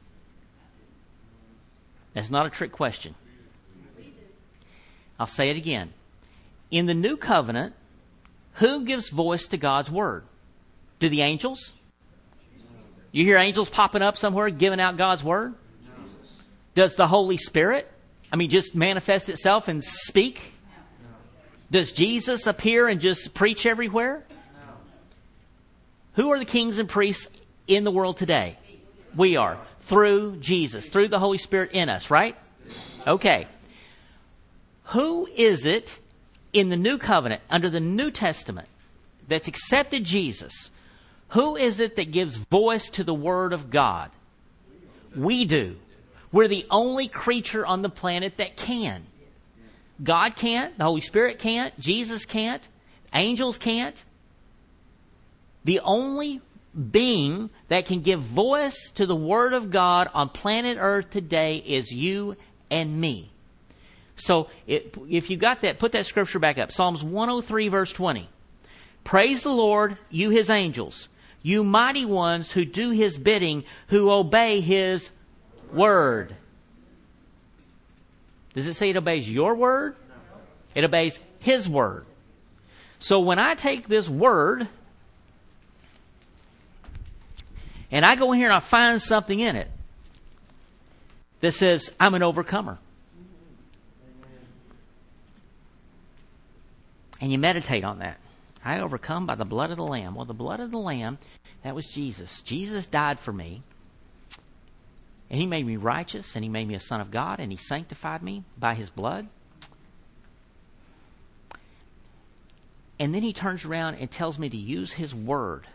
That's not a trick question. I'll say it again. In the new covenant, who gives voice to God's word? Do the angels? You hear angels popping up somewhere giving out God's word? Does the Holy Spirit, just manifest itself and speak? Does Jesus appear and just preach everywhere? Who are the kings and priests in the world today? We are. Through Jesus. Through the Holy Spirit in us, right? Okay. Who is it in the new covenant, under the New Testament, that's accepted Jesus? Who is it that gives voice to the Word of God? We do. We're the only creature on the planet that can. God can't. The Holy Spirit can't. Jesus can't. Angels can't. The only being that can give voice to the Word of God on planet Earth today is you and me. So if you got that, put that scripture back up. Psalms 103 verse 20. Praise the Lord, you His angels, you mighty ones who do His bidding, who obey His word. Does it say it obeys your word? It obeys His word. So when I take this word and I go in here and I find something in it that says I'm an overcomer, and you meditate on that. I overcome by the blood of the Lamb. Well, the blood of the Lamb, that was Jesus. Jesus died for me. And He made me righteous, and He made me a son of God, and He sanctified me by His blood. And then he turns around and tells me to use his word.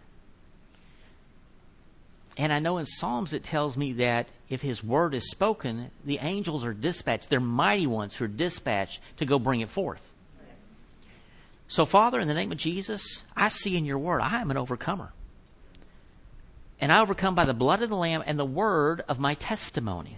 And I know in Psalms it tells me that if his word is spoken, the angels are dispatched. They're mighty ones who are dispatched to go bring it forth. So, Father, in the name of Jesus, I see in your word, I am an overcomer. And I overcome by the blood of the Lamb and the word of my testimony.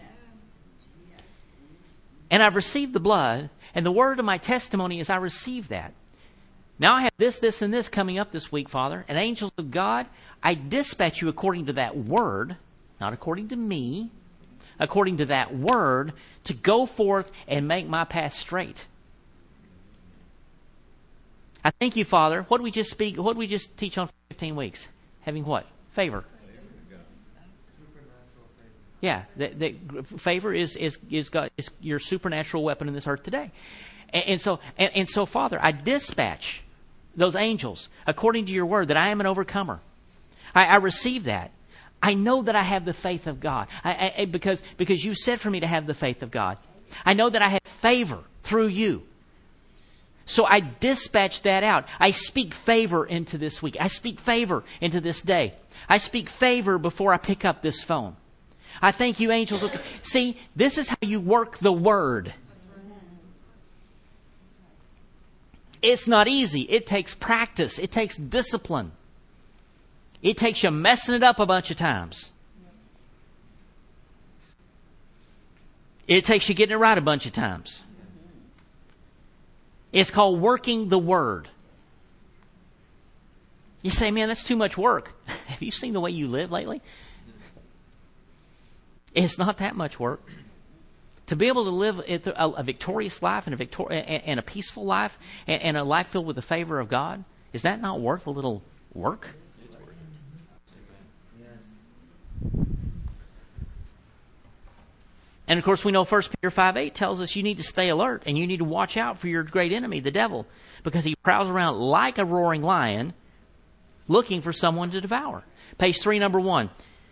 And I've received the blood, and the word of my testimony is I receive that. Now I have this, and this coming up this week, Father. And angels of God, I dispatch you according to that word, not according to me, according to that word, to go forth and make my path straight. I thank you, Father. What did we just speak? What did we just teach on 15 weeks? Having what? Favor. Yeah, that favor is God, is your supernatural weapon in this earth today. And so, Father, I dispatch those angels according to your word that I am an overcomer. I receive that. I know that I have the faith of God because you said for me to have the faith of God. I know that I have favor through you. So I dispatch that out. I speak favor into this week. I speak favor into this day. I speak favor before I pick up this phone. I thank you, angels. See, this is how you work the word. It's not easy. It takes practice. It takes discipline. It takes you messing it up a bunch of times. It takes you getting it right a bunch of times. It's called working the word. You say, man, that's too much work. Have you seen the way you live lately? It's not that much work. To be able to live a victorious life and a peaceful life and a life filled with the favor of God, is that not worth a little work? And of course, we know 1 Peter 5:8 tells us you need to stay alert and you need to watch out for your great enemy, the devil, because he prowls around like a roaring lion looking for someone to devour. Page 3, number 1.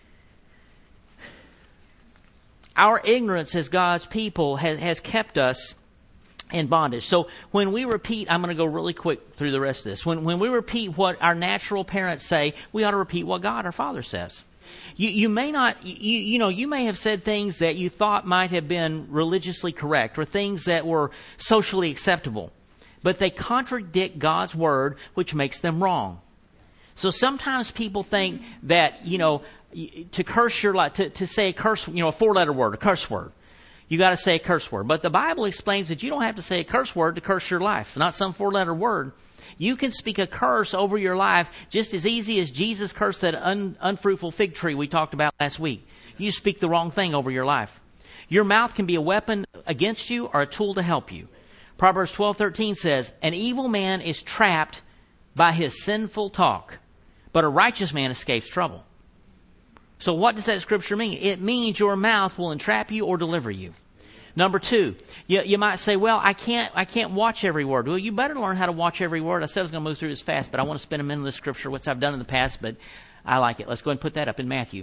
Our ignorance as God's people has kept us in bondage. So when we repeat, I'm going to go really quick through the rest of this. When we repeat what our natural parents say, we ought to repeat what God, our Father, says. You may not, you may have said things that you thought might have been religiously correct or things that were socially acceptable, but they contradict God's word, which makes them wrong. So sometimes people think that, to curse your life, to say a curse, a 4-letter word, a curse word, you got to say a curse word. But the Bible explains that you don't have to say a curse word to curse your life, not some 4-letter word. You can speak a curse over your life just as easy as Jesus cursed that unfruitful fig tree we talked about last week. You speak the wrong thing over your life. Your mouth can be a weapon against you or a tool to help you. Proverbs 12:13 says, an evil man is trapped by his sinful talk, but a righteous man escapes trouble. So what does that scripture mean? It means your mouth will entrap you or deliver you. Number 2, you might say, well, I can't watch every word. Well, you better learn how to watch every word. I said I was going to move through this fast, but I want to spend a minute on this scripture, which I've done in the past, but I like it. Let's go ahead and put that up in Matthew.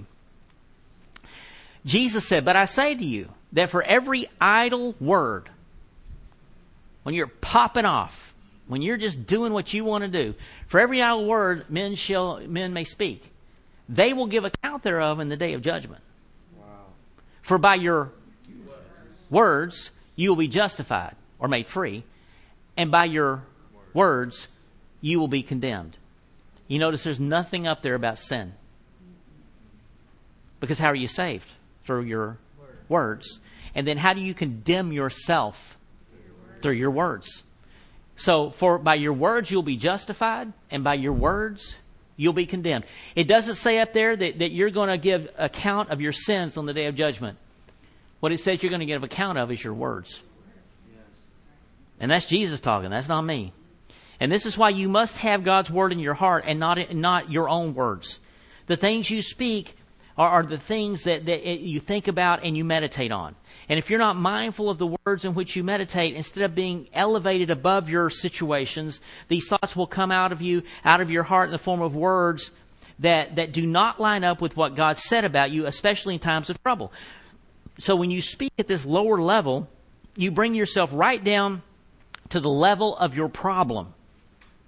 Jesus said, but I say to you that for every idle word, when you're popping off, when you're just doing what you want to do, for every idle word men may speak, they will give account thereof in the day of judgment. Wow. For by your words you will be justified or made free, and by your words you will be condemned. You notice there's nothing up there about sin. Because how are you saved? Through your words. And then how do you condemn yourself? Through your words. So by your words you'll be justified, and by your words you'll be condemned. It doesn't say up there that you're going to give account of your sins on the day of judgment. What it says you're going to give account of is your words. And that's Jesus talking. That's not me. And this is why you must have God's word in your heart and not your own words. The things you speak are the things that you think about and you meditate on. And if you're not mindful of the words in which you meditate, instead of being elevated above your situations, these thoughts will come out of you, out of your heart in the form of words that do not line up with what God said about you, especially in times of trouble. So when you speak at this lower level, you bring yourself right down to the level of your problem.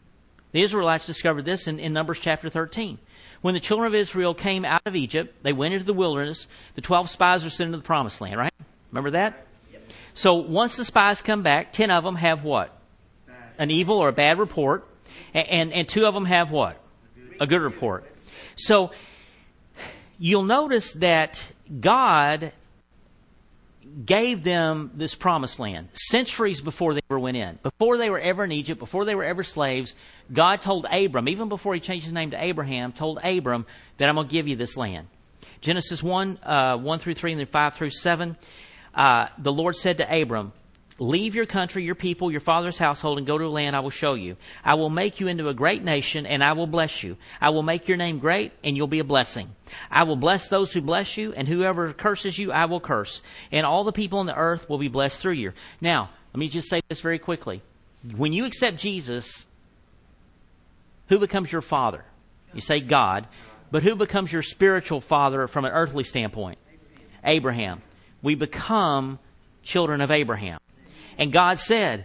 The Israelites discovered this in Numbers chapter 13. When the children of Israel came out of Egypt, they went into the wilderness. The 12 spies were sent into the promised land, right? Remember that? So once the spies come back, 10 of them have what? An evil or a bad report. And 2 of them have what? A good report. So you'll notice that God gave them this promised land centuries before they ever went in. Before they were ever in Egypt, before they were ever slaves, God told Abram, even before he changed his name to Abraham, told Abram that I'm going to give you this land. Genesis 1, 1 through 3, and then 5 through 7. The Lord said to Abram, leave your country, your people, your father's household, and go to a land I will show you. I will make you into a great nation, and I will bless you. I will make your name great, and you'll be a blessing. I will bless those who bless you, and whoever curses you, I will curse. And all the people on the earth will be blessed through you. Now, let me just say this very quickly. When you accept Jesus, who becomes your father? You say God. But who becomes your spiritual father from an earthly standpoint? Abraham. We become children of Abraham. And God said,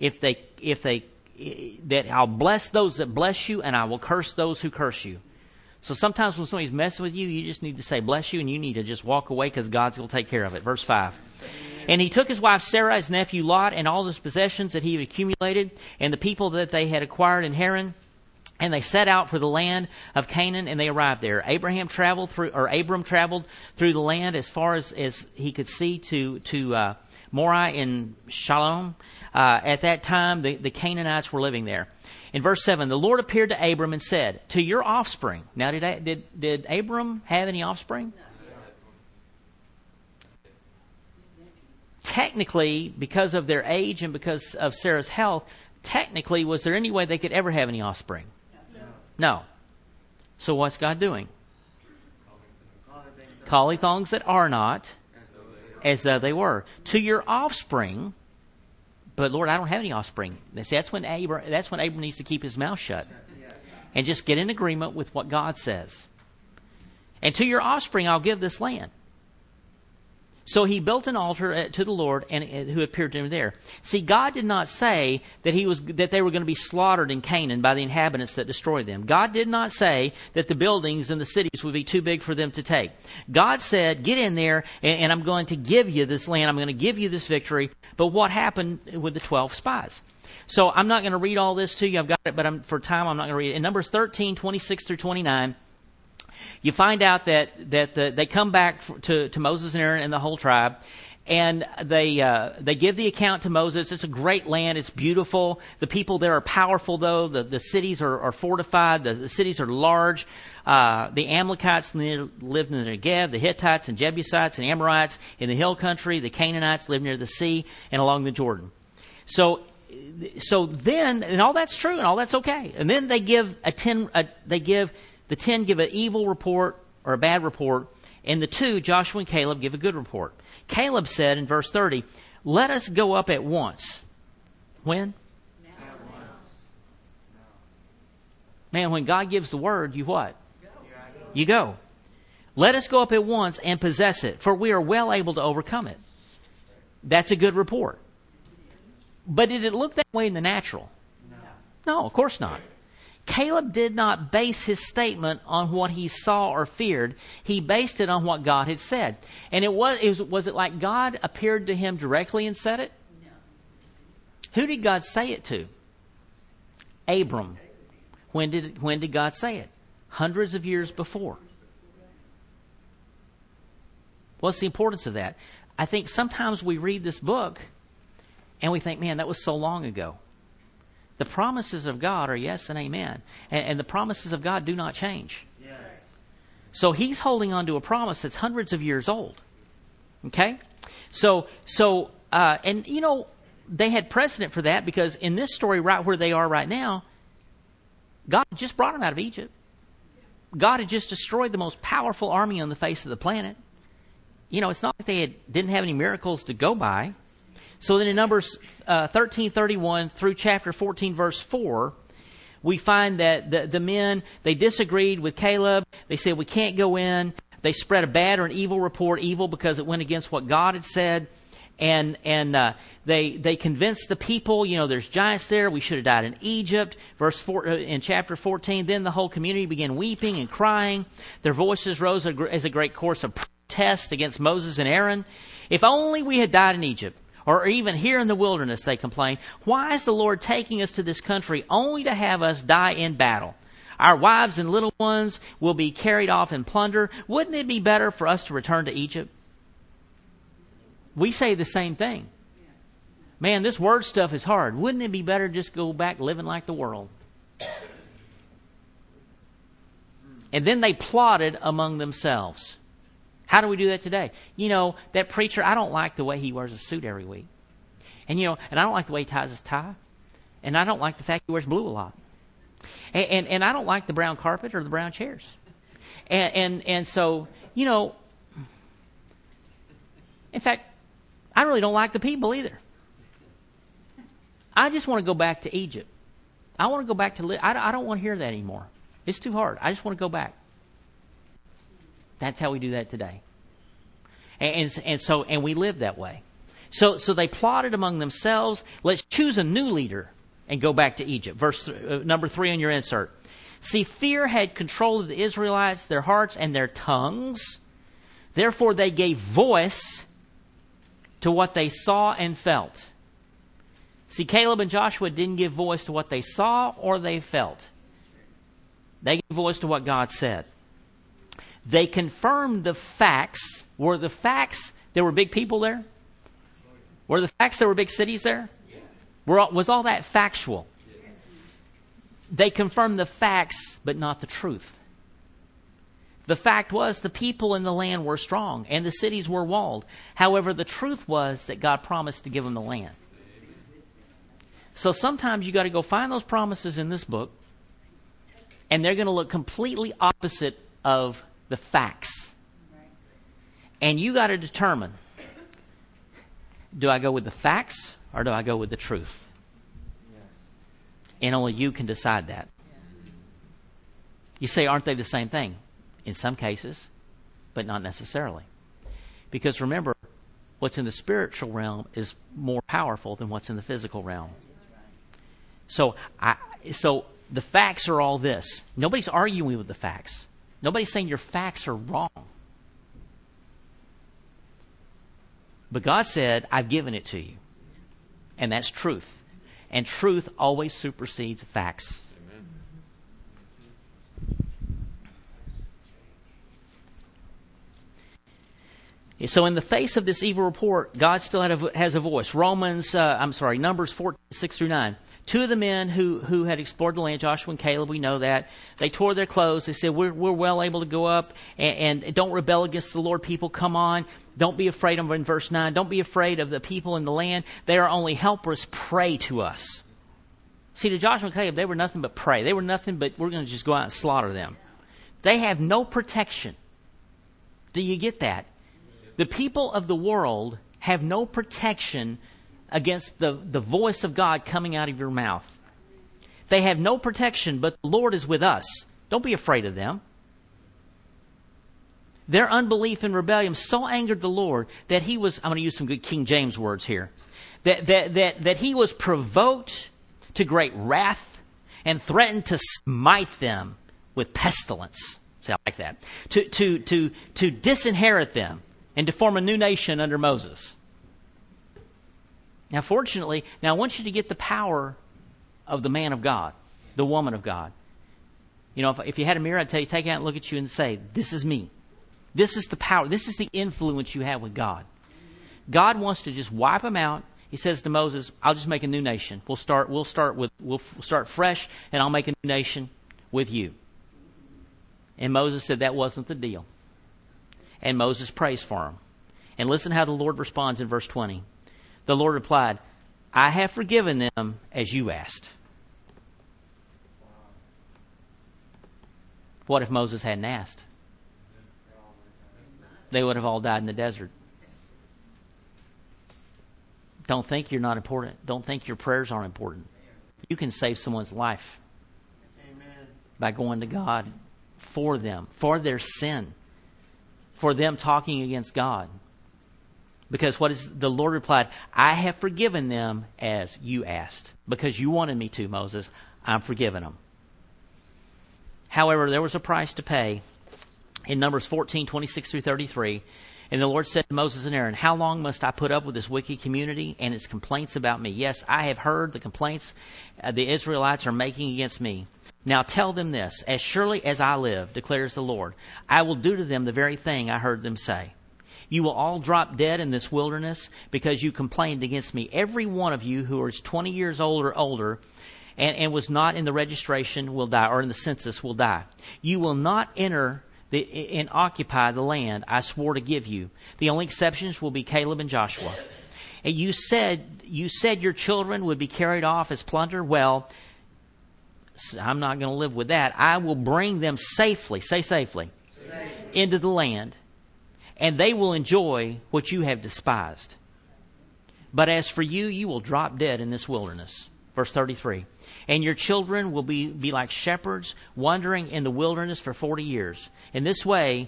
that I'll bless those that bless you, and I will curse those who curse you. So sometimes when somebody's messing with you, you just need to say bless you, and you need to just walk away because God's going to take care of it. Verse 5. And he took his wife Sarah, his nephew Lot, and all his possessions that he had accumulated, and the people that they had acquired in Haran, and they set out for the land of Canaan, and they arrived there. Abram traveled through the land as far as he could see to Moriah and Shalom. At that time, the Canaanites were living there. In verse 7, the Lord appeared to Abram and said, to your offspring. Now, did Abram have any offspring? Technically, because of their age and because of Sarah's health, technically, was there any way they could ever have any offspring? No. So what's God doing? Calling things that are not as though they were. To your offspring, but Lord, I don't have any offspring. See, that's when Abram needs to keep his mouth shut and just get in agreement with what God says. And to your offspring, I'll give this land. So he built an altar to the Lord, and who appeared to him there. See, God did not say that they were going to be slaughtered in Canaan by the inhabitants that destroyed them. God did not say that the buildings and the cities would be too big for them to take. God said, get in there, and I'm going to give you this land. I'm going to give you this victory. But what happened with the 12 spies? So I'm not going to read all this to you. I've got it, but for time, I'm not going to read it. In Numbers 13, 26 through 29, you find out that they come back to Moses and Aaron and the whole tribe, and they give the account to Moses. It's a great land. It's beautiful. The people there are powerful, though. The cities are fortified. The cities are large. The Amalekites lived in the Negev. The Hittites and Jebusites and Amorites in the hill country. The Canaanites lived near the sea and along the Jordan. So then, and all that's true and all that's okay. And then the 10 give an evil report or a bad report, and the 2, Joshua and Caleb, give a good report. Caleb said in verse 30, let us go up at once. When? Now. Man, when God gives the word, you what? You go. Let us go up at once and possess it, for we are well able to overcome it. That's a good report. But did it look that way in the natural? No, of course not. Caleb did not base his statement on what he saw or feared. He based it on what God had said. And was it like God appeared to him directly and said it? No. Who did God say it to? Abram. When did God say it? Hundreds of years before. What's the importance of that? I think sometimes we read this book and we think, man, that was so long ago. The promises of God are yes and amen. And the promises of God do not change. Yes. So he's holding on to a promise that's hundreds of years old. Okay? So they had precedent for that because in this story right where they are right now, God just brought them out of Egypt. God had just destroyed the most powerful army on the face of the planet. It's not like they didn't have any miracles to go by. So then in Numbers 13:31 through chapter 14, verse 4, we find that the men, they disagreed with Caleb. They said, we can't go in. They spread a bad or an evil report, evil because it went against what God had said. And they convinced the people, there's giants there. We should have died in Egypt. In chapter 14, then the whole community began weeping and crying. Their voices rose as a great chorus of protest against Moses and Aaron. If only we had died in Egypt, or even here in the wilderness, they complained. Why is the Lord taking us to this country only to have us die in battle? Our wives and little ones will be carried off in plunder. Wouldn't it be better for us to return to Egypt? We say the same thing. Man, this word stuff is hard. Wouldn't it be better to just go back living like the world? And then they plotted among themselves. How do we do that today? That preacher, I don't like the way he wears a suit every week. And I don't like the way he ties his tie. And I don't like the fact he wears blue a lot. And I don't like the brown carpet or the brown chairs. And so, in fact, I really don't like the people either. I just want to go back to Egypt. I want to go back to I don't want to hear that anymore. It's too hard. I just want to go back. That's how we do that today. And we live that way. So they plotted among themselves, let's choose a new leader and go back to Egypt. Verse number 3 on your insert. See, fear had control of the Israelites, their hearts and their tongues. Therefore they gave voice to what they saw and felt. See, Caleb and Joshua didn't give voice to what they saw or they felt. They gave voice to what God said. They confirmed the facts. Were the facts there were big people there? Were the facts there were big cities there? Was all that factual? They confirmed the facts, but not the truth. The fact was the people in the land were strong and the cities were walled. However, the truth was that God promised to give them the land. So sometimes you got to go find those promises in this book, and they're going to look completely opposite of the facts. And you got to determine, do I go with the facts or do I go with the truth? And only you can decide that. You say, aren't they the same thing? In some cases, but not necessarily. Because remember, what's in the spiritual realm is more powerful than what's in the physical realm. So the facts are all this. Nobody's arguing with the facts. Nobody's saying your facts are wrong. But God said, I've given it to you. And that's truth. And truth always supersedes facts. So in the face of this evil report, God still has a voice. Numbers 14:6-9. Two of the men who had explored the land, Joshua and Caleb, we know that. They tore their clothes. They said, we're well able to go up and don't rebel against the Lord. People, come on. Don't be afraid of, in verse 9, don't be afraid of the people in the land. They are only helpers. Pray to us. See, to Joshua and Caleb, they were nothing but prey. They were nothing but, we're going to just go out and slaughter them. They have no protection. Do you get that? The people of the world have no protection against the voice of God coming out of your mouth. They have no protection, but the Lord is with us. Don't be afraid of them. Their unbelief and rebellion so angered the Lord that he was, I'm going to use some good King James words here, that he was provoked to great wrath and threatened to smite them with pestilence. See, I like that. To disinherit them and to form a new nation under Moses. Now, fortunately, I want you to get the power of the man of God, the woman of God. If you had a mirror, I'd tell you, take it out and look at you and say, this is me. This is the power. This is the influence you have with God. God wants to just wipe them out. He says to Moses, I'll just make a new nation. We'll start fresh, and I'll make a new nation with you. And Moses said that wasn't the deal. And Moses prays for him. And listen how the Lord responds in verse 20. The Lord replied, I have forgiven them as you asked. What if Moses hadn't asked? They would have all died in the desert. Don't think you're not important. Don't think your prayers aren't important. You can save someone's life. Amen. By going to God for them, for their sin, for them talking against God. Because the Lord replied, I have forgiven them as you asked. Because you wanted me to, Moses, I'm forgiving them. However, there was a price to pay in Numbers 14:26 through 33. And the Lord said to Moses and Aaron, how long must I put up with this wicked community and its complaints about me? Yes, I have heard the complaints the Israelites are making against me. Now tell them this, as surely as I live, declares the Lord, I will do to them the very thing I heard them say. You will all drop dead in this wilderness because you complained against me. Every one of you who is 20 years old or older and was not in the registration will die, or in the census will die. You will not enter and occupy the land I swore to give you. The only exceptions will be Caleb and Joshua. And you said your children would be carried off as plunder. Well, I'm not going to live with that. I will bring them safely, say safely, into the land, and they will enjoy what you have despised. But as for you, you will drop dead in this wilderness. Verse 33. And your children will be like shepherds wandering in the wilderness for 40 years. In this way,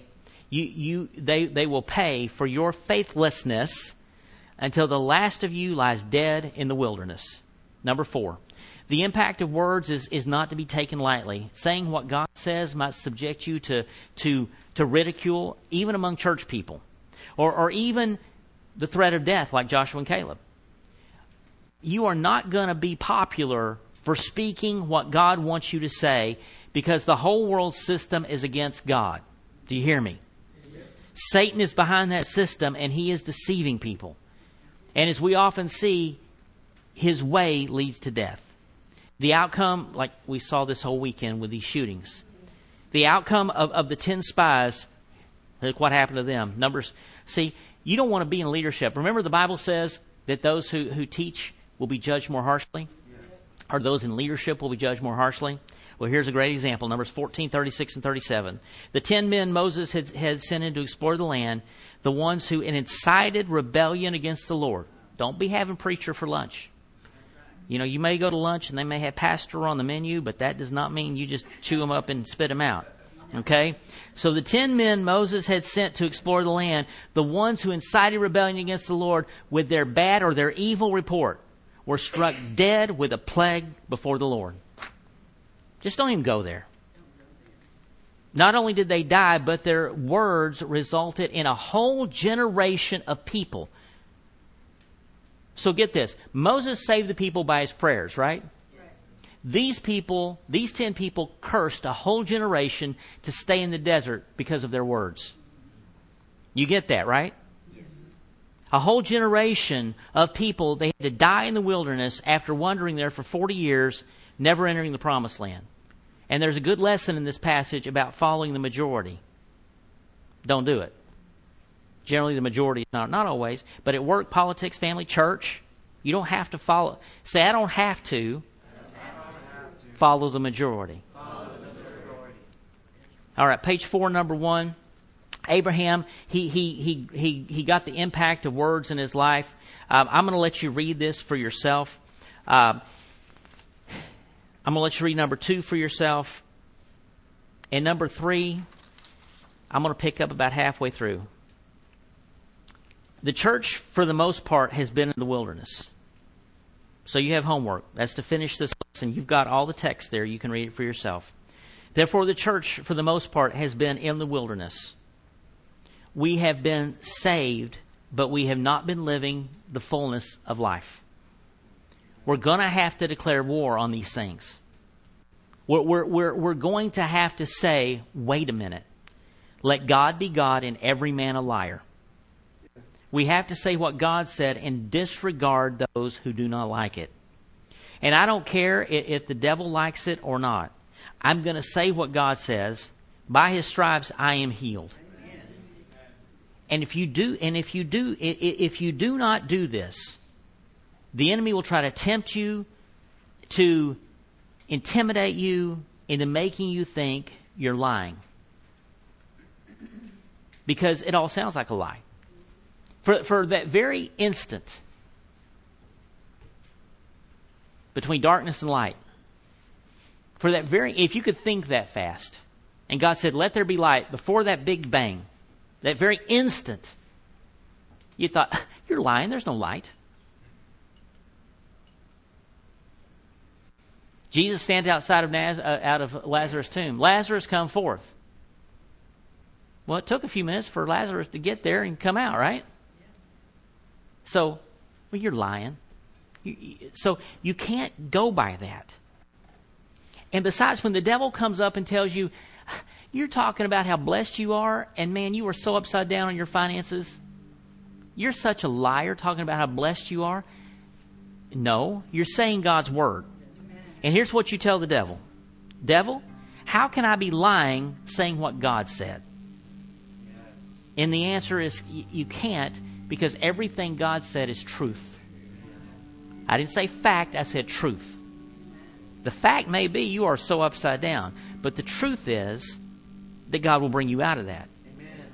they will pay for your faithlessness until the last of you lies dead in the wilderness. Number 4. The impact of words is not to be taken lightly. Saying what God says might subject you to ridicule, even among church people, or even the threat of death, like Joshua and Caleb. You are not going to be popular for speaking what God wants you to say, because the whole world system is against God. Do you hear me? Yes. Satan is behind that system, and he is deceiving people. And as we often see, his way leads to death. The outcome, like we saw this whole weekend with these shootings, the outcome of the 10 spies, look what happened to them. Numbers. See, you don't want to be in leadership. Remember, the Bible says that those who teach will be judged more harshly? Or those in leadership will be judged more harshly? Well, here's a great example. Numbers 14:36 and 37. The 10 men Moses had sent in to explore the land, the ones who incited rebellion against the Lord. Don't be having preacher for lunch. You know, you may go to lunch and they may have pastor on the menu, but that does not mean you just chew them up and spit them out. Okay? So the 10 men Moses had sent to explore the land, the ones who incited rebellion against the Lord with their bad or their evil report, were struck dead with a plague before the Lord. Just don't even go there. Not only did they die, but their words resulted in a whole generation of people. So get this. Moses saved the people by his prayers, right? These 10 people cursed a whole generation to stay in the desert because of their words. You get that, right? A whole generation of people, they had to die in the wilderness after wandering there for 40 years, never entering the promised land. And there's a good lesson in this passage about following the majority. Don't do it. Generally, the majority is not always, but at work, politics, family, church, you don't have to follow. Say, I don't have to follow the majority. All right, page 4, number 1. Abraham, he got the impact of words in his life. I'm going to let you read this for yourself. I'm going to let you read number 2 for yourself. And number 3, I'm going to pick up about halfway through. The church, for the most part, has been in the wilderness. So you have homework. That's to finish this lesson. You've got all the text there. You can read it for yourself. Therefore, the church, for the most part, has been in the wilderness. We have been saved, but we have not been living the fullness of life. We're going to have to declare war on these things. We're going to have to say, wait a minute. Let God be God and every man a liar. We have to say what God said and disregard those who do not like it. And I don't care if the devil likes it or not. I'm going to say what God says. By His stripes I am healed. And if you do not do this, the enemy will try to tempt you, to intimidate you into making you think you're lying. Because it all sounds like a lie. For that very instant between darkness and light, if you could think that fast, and God said, let there be light, before that big bang, that very instant, You thought, you're lying. There's no light. Jesus stands outside of out of Lazarus' tomb. Lazarus, come forth. Well, it took a few minutes for Lazarus to get there and come out, right? So, well, you're lying. So you can't go by that. And besides, when the devil comes up and tells you, you're talking about how blessed you are, and man, you are so upside down on your finances. You're such a liar talking about how blessed you are. No, you're saying God's word. And here's what you tell the devil. Devil, how can I be lying saying what God said? And the answer is you can't, because everything God said is truth. I didn't say fact, I said truth. The fact may be you are so upside down, but the truth is that God will bring you out of that. Amen.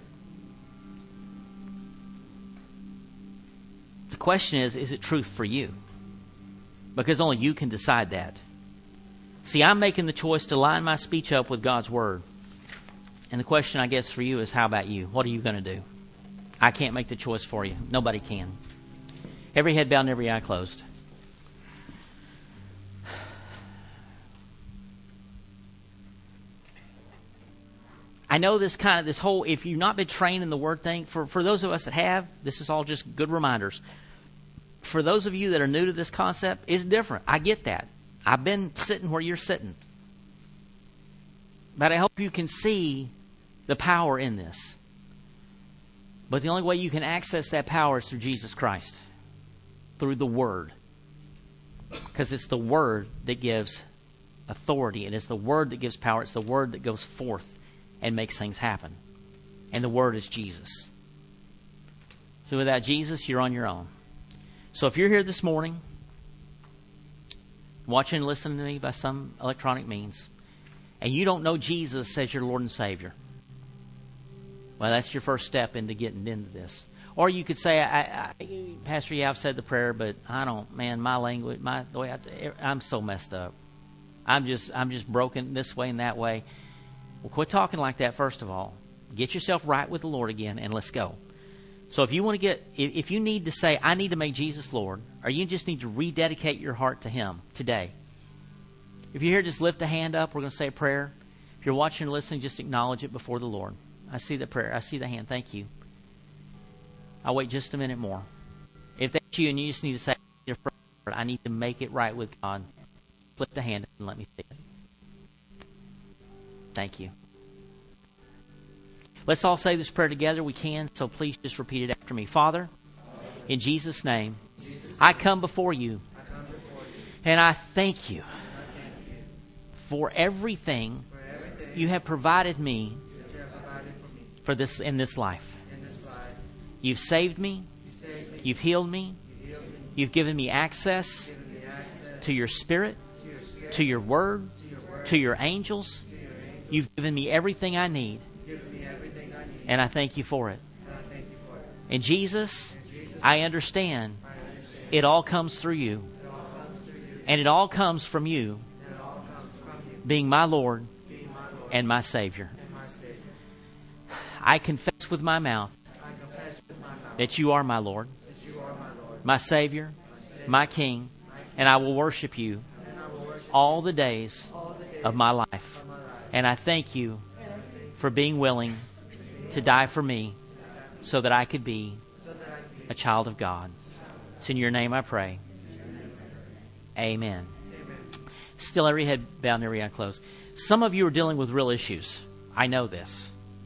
The question is it truth for you? Because only you can decide that. See, I'm making the choice to line my speech up with God's Word. And the question, I guess, for you is, how about you? What are you going to do? I can't make the choice for you. Nobody can. Every head bowed and every eye closed. I know this whole, if you've not been trained in the Word thing, for those of us that have, this is all just good reminders. For those of you that are new to this concept, it's different. I get that. I've been sitting where you're sitting. But I hope you can see the power in this. But the only way you can access that power is through Jesus Christ. Through the Word. Because it's the Word that gives authority. And it's the Word that gives power. It's the Word that goes forth and makes things happen. And the Word is Jesus. So without Jesus, you're on your own. So if you're here this morning, watching and listening to me by some electronic means, and you don't know Jesus as your Lord and Savior, well, that's your first step into getting into this. Or you could say, Pastor, yeah, I've said the prayer, but I don't, man, my language, the way I'm so messed up. I'm just broken this way and that way. Well, quit talking like that, first of all. Get yourself right with the Lord again, and let's go. So if you want to if you need to say, I need to make Jesus Lord, or you just need to rededicate your heart to Him today. If you're here, just lift a hand up. We're going to say a prayer. If you're watching and listening, just acknowledge it before the Lord. I see the prayer. I see the hand. Thank you. I'll wait just a minute more. If that's you and you just need to say, I need to make it right with God, lift the hand and let me see it. Thank you. Let's all say this prayer together. We can, so please just repeat it after me. Father, in Jesus' name, I come before you, and I thank you for everything you have provided me for this in this life. You've saved me. You've healed me. You've given me access to your Spirit, to your Word, to your angels. You've given me everything I need. And I thank you for it. And Jesus, I understand it all comes through you. And it all comes from you being my Lord and my Savior. I confess with my mouth that you are my Lord, my Savior, my King, and I will worship you all the days of my life. And I thank you for being willing to die for me so that I could be a child of God. It's in your name I pray. Amen. Still every head bowed and every eye closed. Some of you are dealing with real issues. I know this.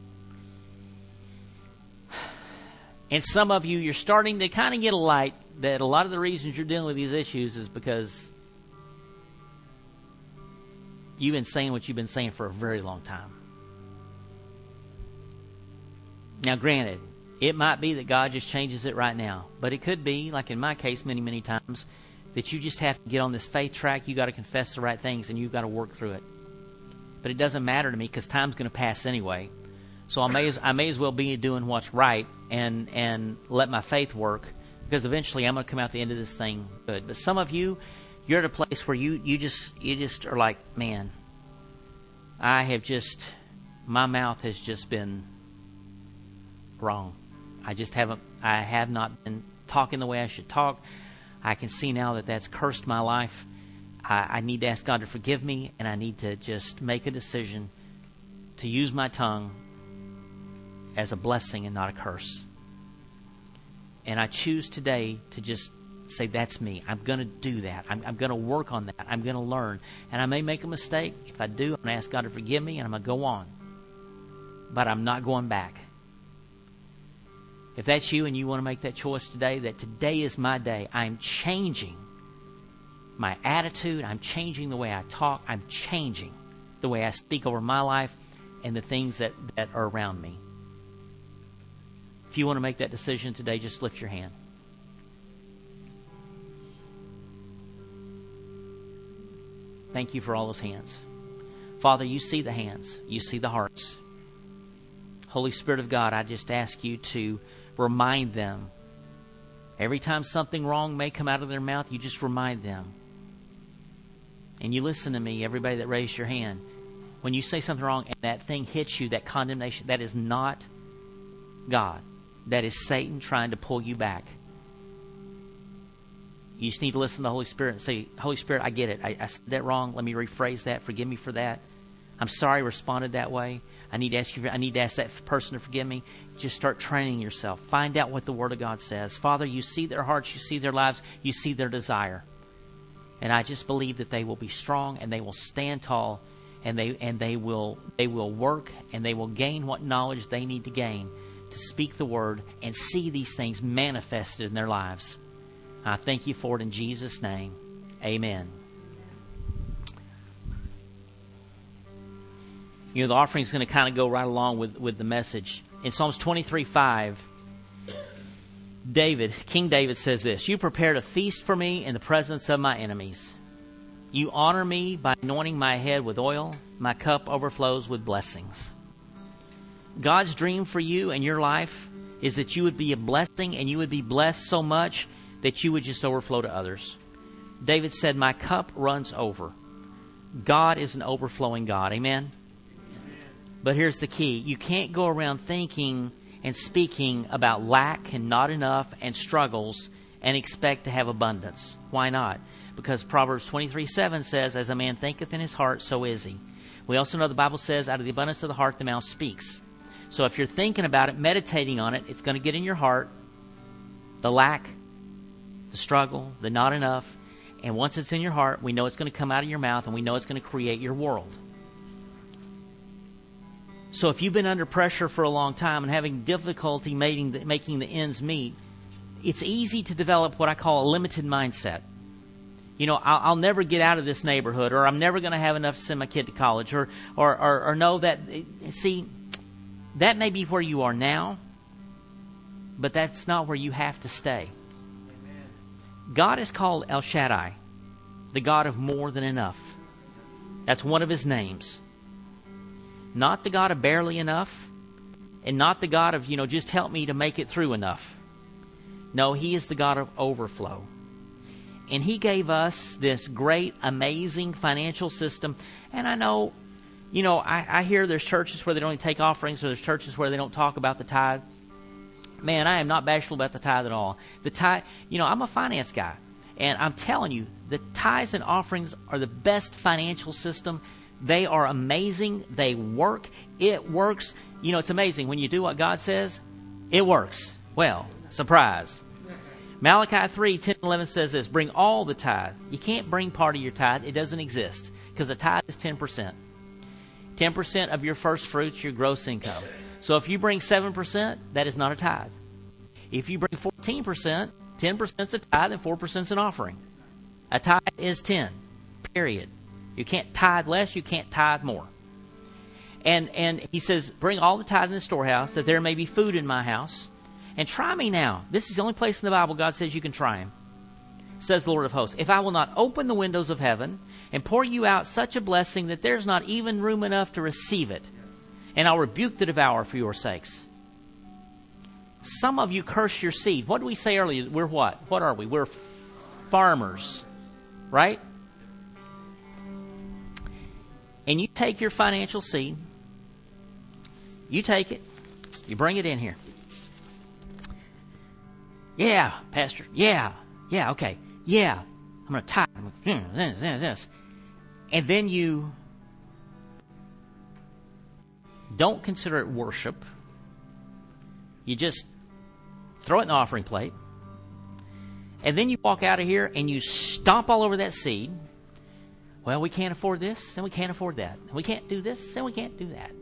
And some of you, you're starting to kind of get a light that a lot of the reasons you're dealing with these issues is because you've been saying what you've been saying for a very long time. Now, granted, it might be that God just changes it right now. But it could be, like in my case many, many times, that you just have to get on this faith track. You got to confess the right things and you've got to work through it. But it doesn't matter to me because time's going to pass anyway. So I may as well be doing what's right and let my faith work, because eventually I'm going to come out the end of this thing good. But some of you, you're at a place where you just are like, man, my mouth has just been wrong. I I have not been talking the way I should talk. I can see now that that's cursed my life. I need to ask God to forgive me, and I need to just make a decision to use my tongue as a blessing and not a curse. And I choose today to just say, that's me. I'm going to do that. I'm going to work on that. I'm going to learn. And I may make a mistake. If I do, I'm going to ask God to forgive me, and I'm going to go on. But I'm not going back. If that's you and you want to make that choice today, that today is my day, I'm changing my attitude. I'm changing the way I talk. I'm changing the way I speak over my life and the things that are around me. If you want to make that decision today, just lift your hand. Thank you for all those hands. Father, you see the hands. You see the hearts. Holy Spirit of God, I just ask you to remind them. Every time something wrong may come out of their mouth, you just remind them. And you listen to me, everybody that raised your hand. When you say something wrong and that thing hits you, that condemnation, that is not God. That is Satan trying to pull you back. You just need to listen to the Holy Spirit and say, Holy Spirit, I get it. I said that wrong. Let me rephrase that. Forgive me for that. I'm sorry I responded that way. I need to ask that person to forgive me. Just start training yourself. Find out what the Word of God says. Father, you see their hearts, you see their lives, you see their desire. And I just believe that they will be strong and they will stand tall and they will work and they will gain what knowledge they need to gain to speak the Word and see these things manifested in their lives. I thank you for it in Jesus' name. Amen. You know, the offering is going to kind of go right along with the message. In Psalms 23:5, King David says this, "You prepared a feast for me in the presence of my enemies. You honor me by anointing my head with oil. My cup overflows with blessings." God's dream for you and your life is that you would be a blessing and you would be blessed so much that you would just overflow to others. David said, "My cup runs over." God is an overflowing God. Amen? But here's the key. You can't go around thinking and speaking about lack and not enough and struggles and expect to have abundance. Why not? Because Proverbs 23:7 says, "As a man thinketh in his heart, so is he." We also know the Bible says, "Out of the abundance of the heart, the mouth speaks." So if you're thinking about it, meditating on it, it's going to get in your heart. The lack, the struggle, the not enough. And once it's in your heart, we know it's going to come out of your mouth and we know it's going to create your world. So if you've been under pressure for a long time and having difficulty making the ends meet, it's easy to develop what I call a limited mindset. You know, I'll never get out of this neighborhood, or I'm never going to have enough to send my kid to college, or know that, see, that may be where you are now, but that's not where you have to stay. Amen. God is called El Shaddai, the God of more than enough. That's one of his names. Not the God of barely enough, and not the God of, just help me to make it through enough. No, he is the God of overflow. And he gave us this great, amazing financial system. And I know, I hear there's churches where they don't even take offerings, or there's churches where they don't talk about the tithe. Man, I am not bashful about the tithe at all. The tithe, I'm a finance guy. And I'm telling you, the tithes and offerings are the best financial system. They are amazing. They work. It works. It's amazing. When you do what God says, it works. Well, surprise. Malachi 3:10-11 says this, "Bring all the tithe." You can't bring part of your tithe. It doesn't exist, because the tithe is 10%. 10% of your first fruits, your gross income. So if you bring 7%, that is not a tithe. If you bring 14%, 10% is a tithe and 4% is an offering. A tithe is 10, period. You can't tithe less, you can't tithe more. And he says, "Bring all the tithe in the storehouse, that there may be food in my house. And try me now." This is the only place in the Bible God says you can try him. Says the Lord of hosts, "If I will not open the windows of heaven and pour you out such a blessing that there's not even room enough to receive it. And I'll rebuke the devourer for your sakes." Some of you curse your seed. What did we say earlier? We're what? What are we? We're farmers, right? And you take your financial seed, you take it, you bring it in here. Yeah, Pastor. Yeah. Yeah, okay. Yeah. I'm going to tithe. This. And then you don't consider it worship. You just throw it in the offering plate. And then you walk out of here and you stomp all over that seed. Well, we can't afford this and we can't afford that. We can't do this and we can't do that.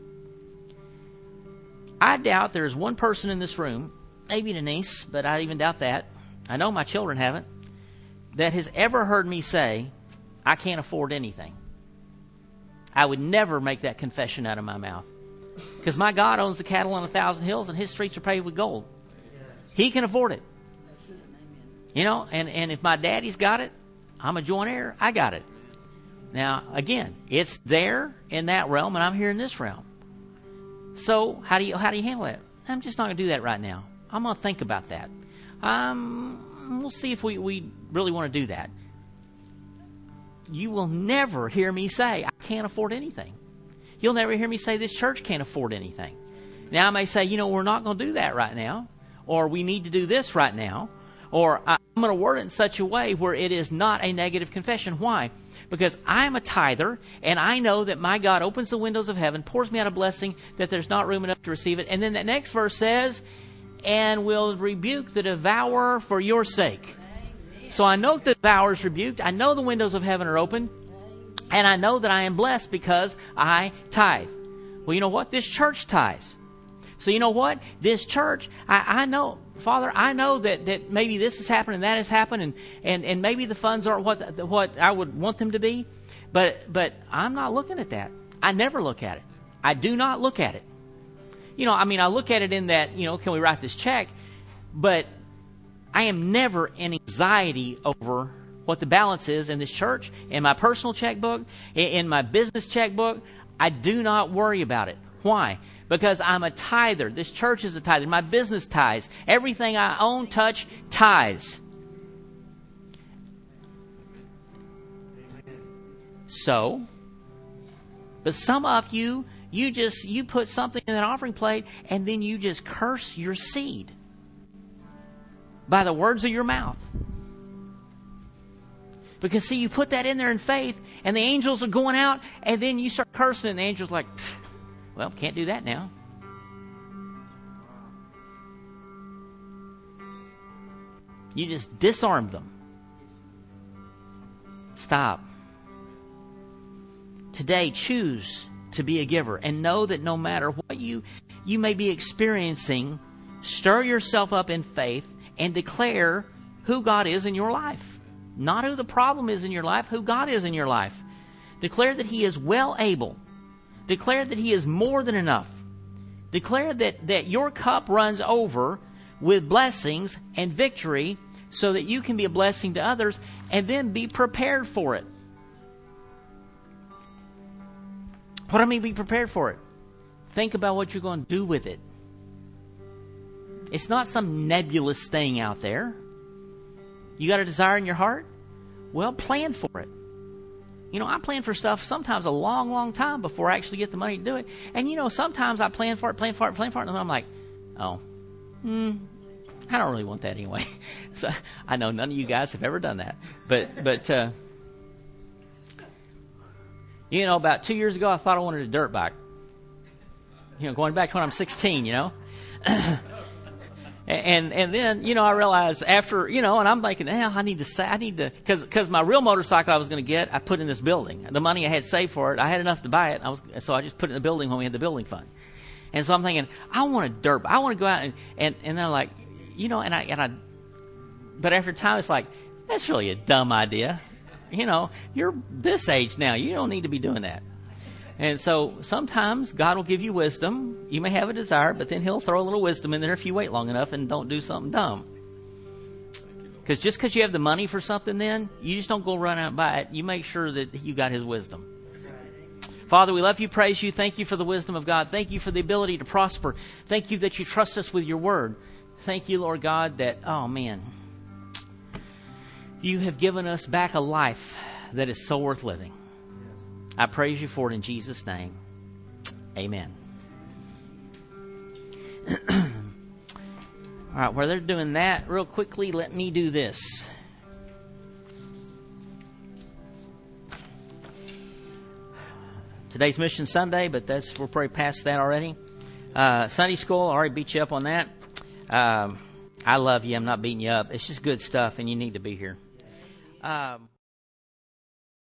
I doubt there's one person in this room, maybe Denise, but I even doubt that. I know my children haven't, that has ever heard me say, I can't afford anything. I would never make that confession out of my mouth. Because my God owns the cattle on 1,000 hills and his streets are paved with gold. He can afford it. You know, and if my daddy's got it, I'm a joint heir, I got it. Now, again, it's there in that realm and I'm here in this realm. So how do you handle it? I'm just not going to do that right now. I'm going to think about that. We'll see if we really want to do that. You will never hear me say, I can't afford anything. You'll never hear me say this church can't afford anything. Now I may say, we're not going to do that right now, or we need to do this right now, or I'm going to word it in such a way where it is not a negative confession. Why? Because I'm a tither, and I know that my God opens the windows of heaven, pours me out a blessing that there's not room enough to receive it. And then that next verse says, and will rebuke the devourer for your sake. So I know the devourer is rebuked. I know the windows of heaven are open. And I know that I am blessed because I tithe. Well, you know what? This church tithes. So you know what? This church, I know, Father, I know that maybe this has happened and that has happened and maybe the funds aren't what I would want them to be. But I'm not looking at that. I never look at it. I do not look at it. I look at it in that, can we write this check? But I am never in anxiety over what the balance is in this church, in my personal checkbook, in my business checkbook. I do not worry about it. Why? Because I'm a tither. This church is a tither. My business tithes. Everything I own, touch, tithes. So, but some of you put something in that offering plate and then you just curse your seed by the words of your mouth. Because see, you put that in there in faith and the angels are going out and then you start cursing and the angel's like, well, can't do that now. You just disarm them. Stop. Today, choose to be a giver and know that no matter what you may be experiencing, stir yourself up in faith and declare who God is in your life. Not who the problem is in your life, who God is in your life. Declare that He is well able. Declare that He is more than enough. Declare that your cup runs over with blessings and victory so that you can be a blessing to others and then be prepared for it. What do I mean be prepared for it? Think about what you're going to do with it. It's not some nebulous thing out there. You got a desire in your heart? Well, plan for it. I plan for stuff sometimes a long, long time before I actually get the money to do it. And, sometimes I plan for it, and then I'm like, I don't really want that anyway. So I know none of you guys have ever done that. But about 2 years ago, I thought I wanted a dirt bike. Going back to when I'm 16, And then, I realized after, and I'm thinking, I need to, because my real motorcycle I was going to get, I put in this building. The money I had saved for it, I had enough to buy it. So I just put it in the building when we had the building fund. And so I'm thinking, I want a dirt bike. I want to go out and then I'm like, but after time, it's like, that's really a dumb idea. You're this age now. You don't need to be doing that. And so sometimes God will give you wisdom. You may have a desire, but then He'll throw a little wisdom in there if you wait long enough and don't do something dumb. Because just because you have the money for something then, you just don't go run out and buy it. You make sure that you got His wisdom. Father, we love you, praise you. Thank you for the wisdom of God. Thank you for the ability to prosper. Thank you that you trust us with your word. Thank you, Lord God, that, you have given us back a life that is so worth living. I praise you for it in Jesus' name. Amen. All right, while they're doing that, real quickly, let me do this. Today's Mission Sunday, but we're probably past that already. Sunday school, I already beat you up on that. I love you. I'm not beating you up. It's just good stuff, and you need to be here.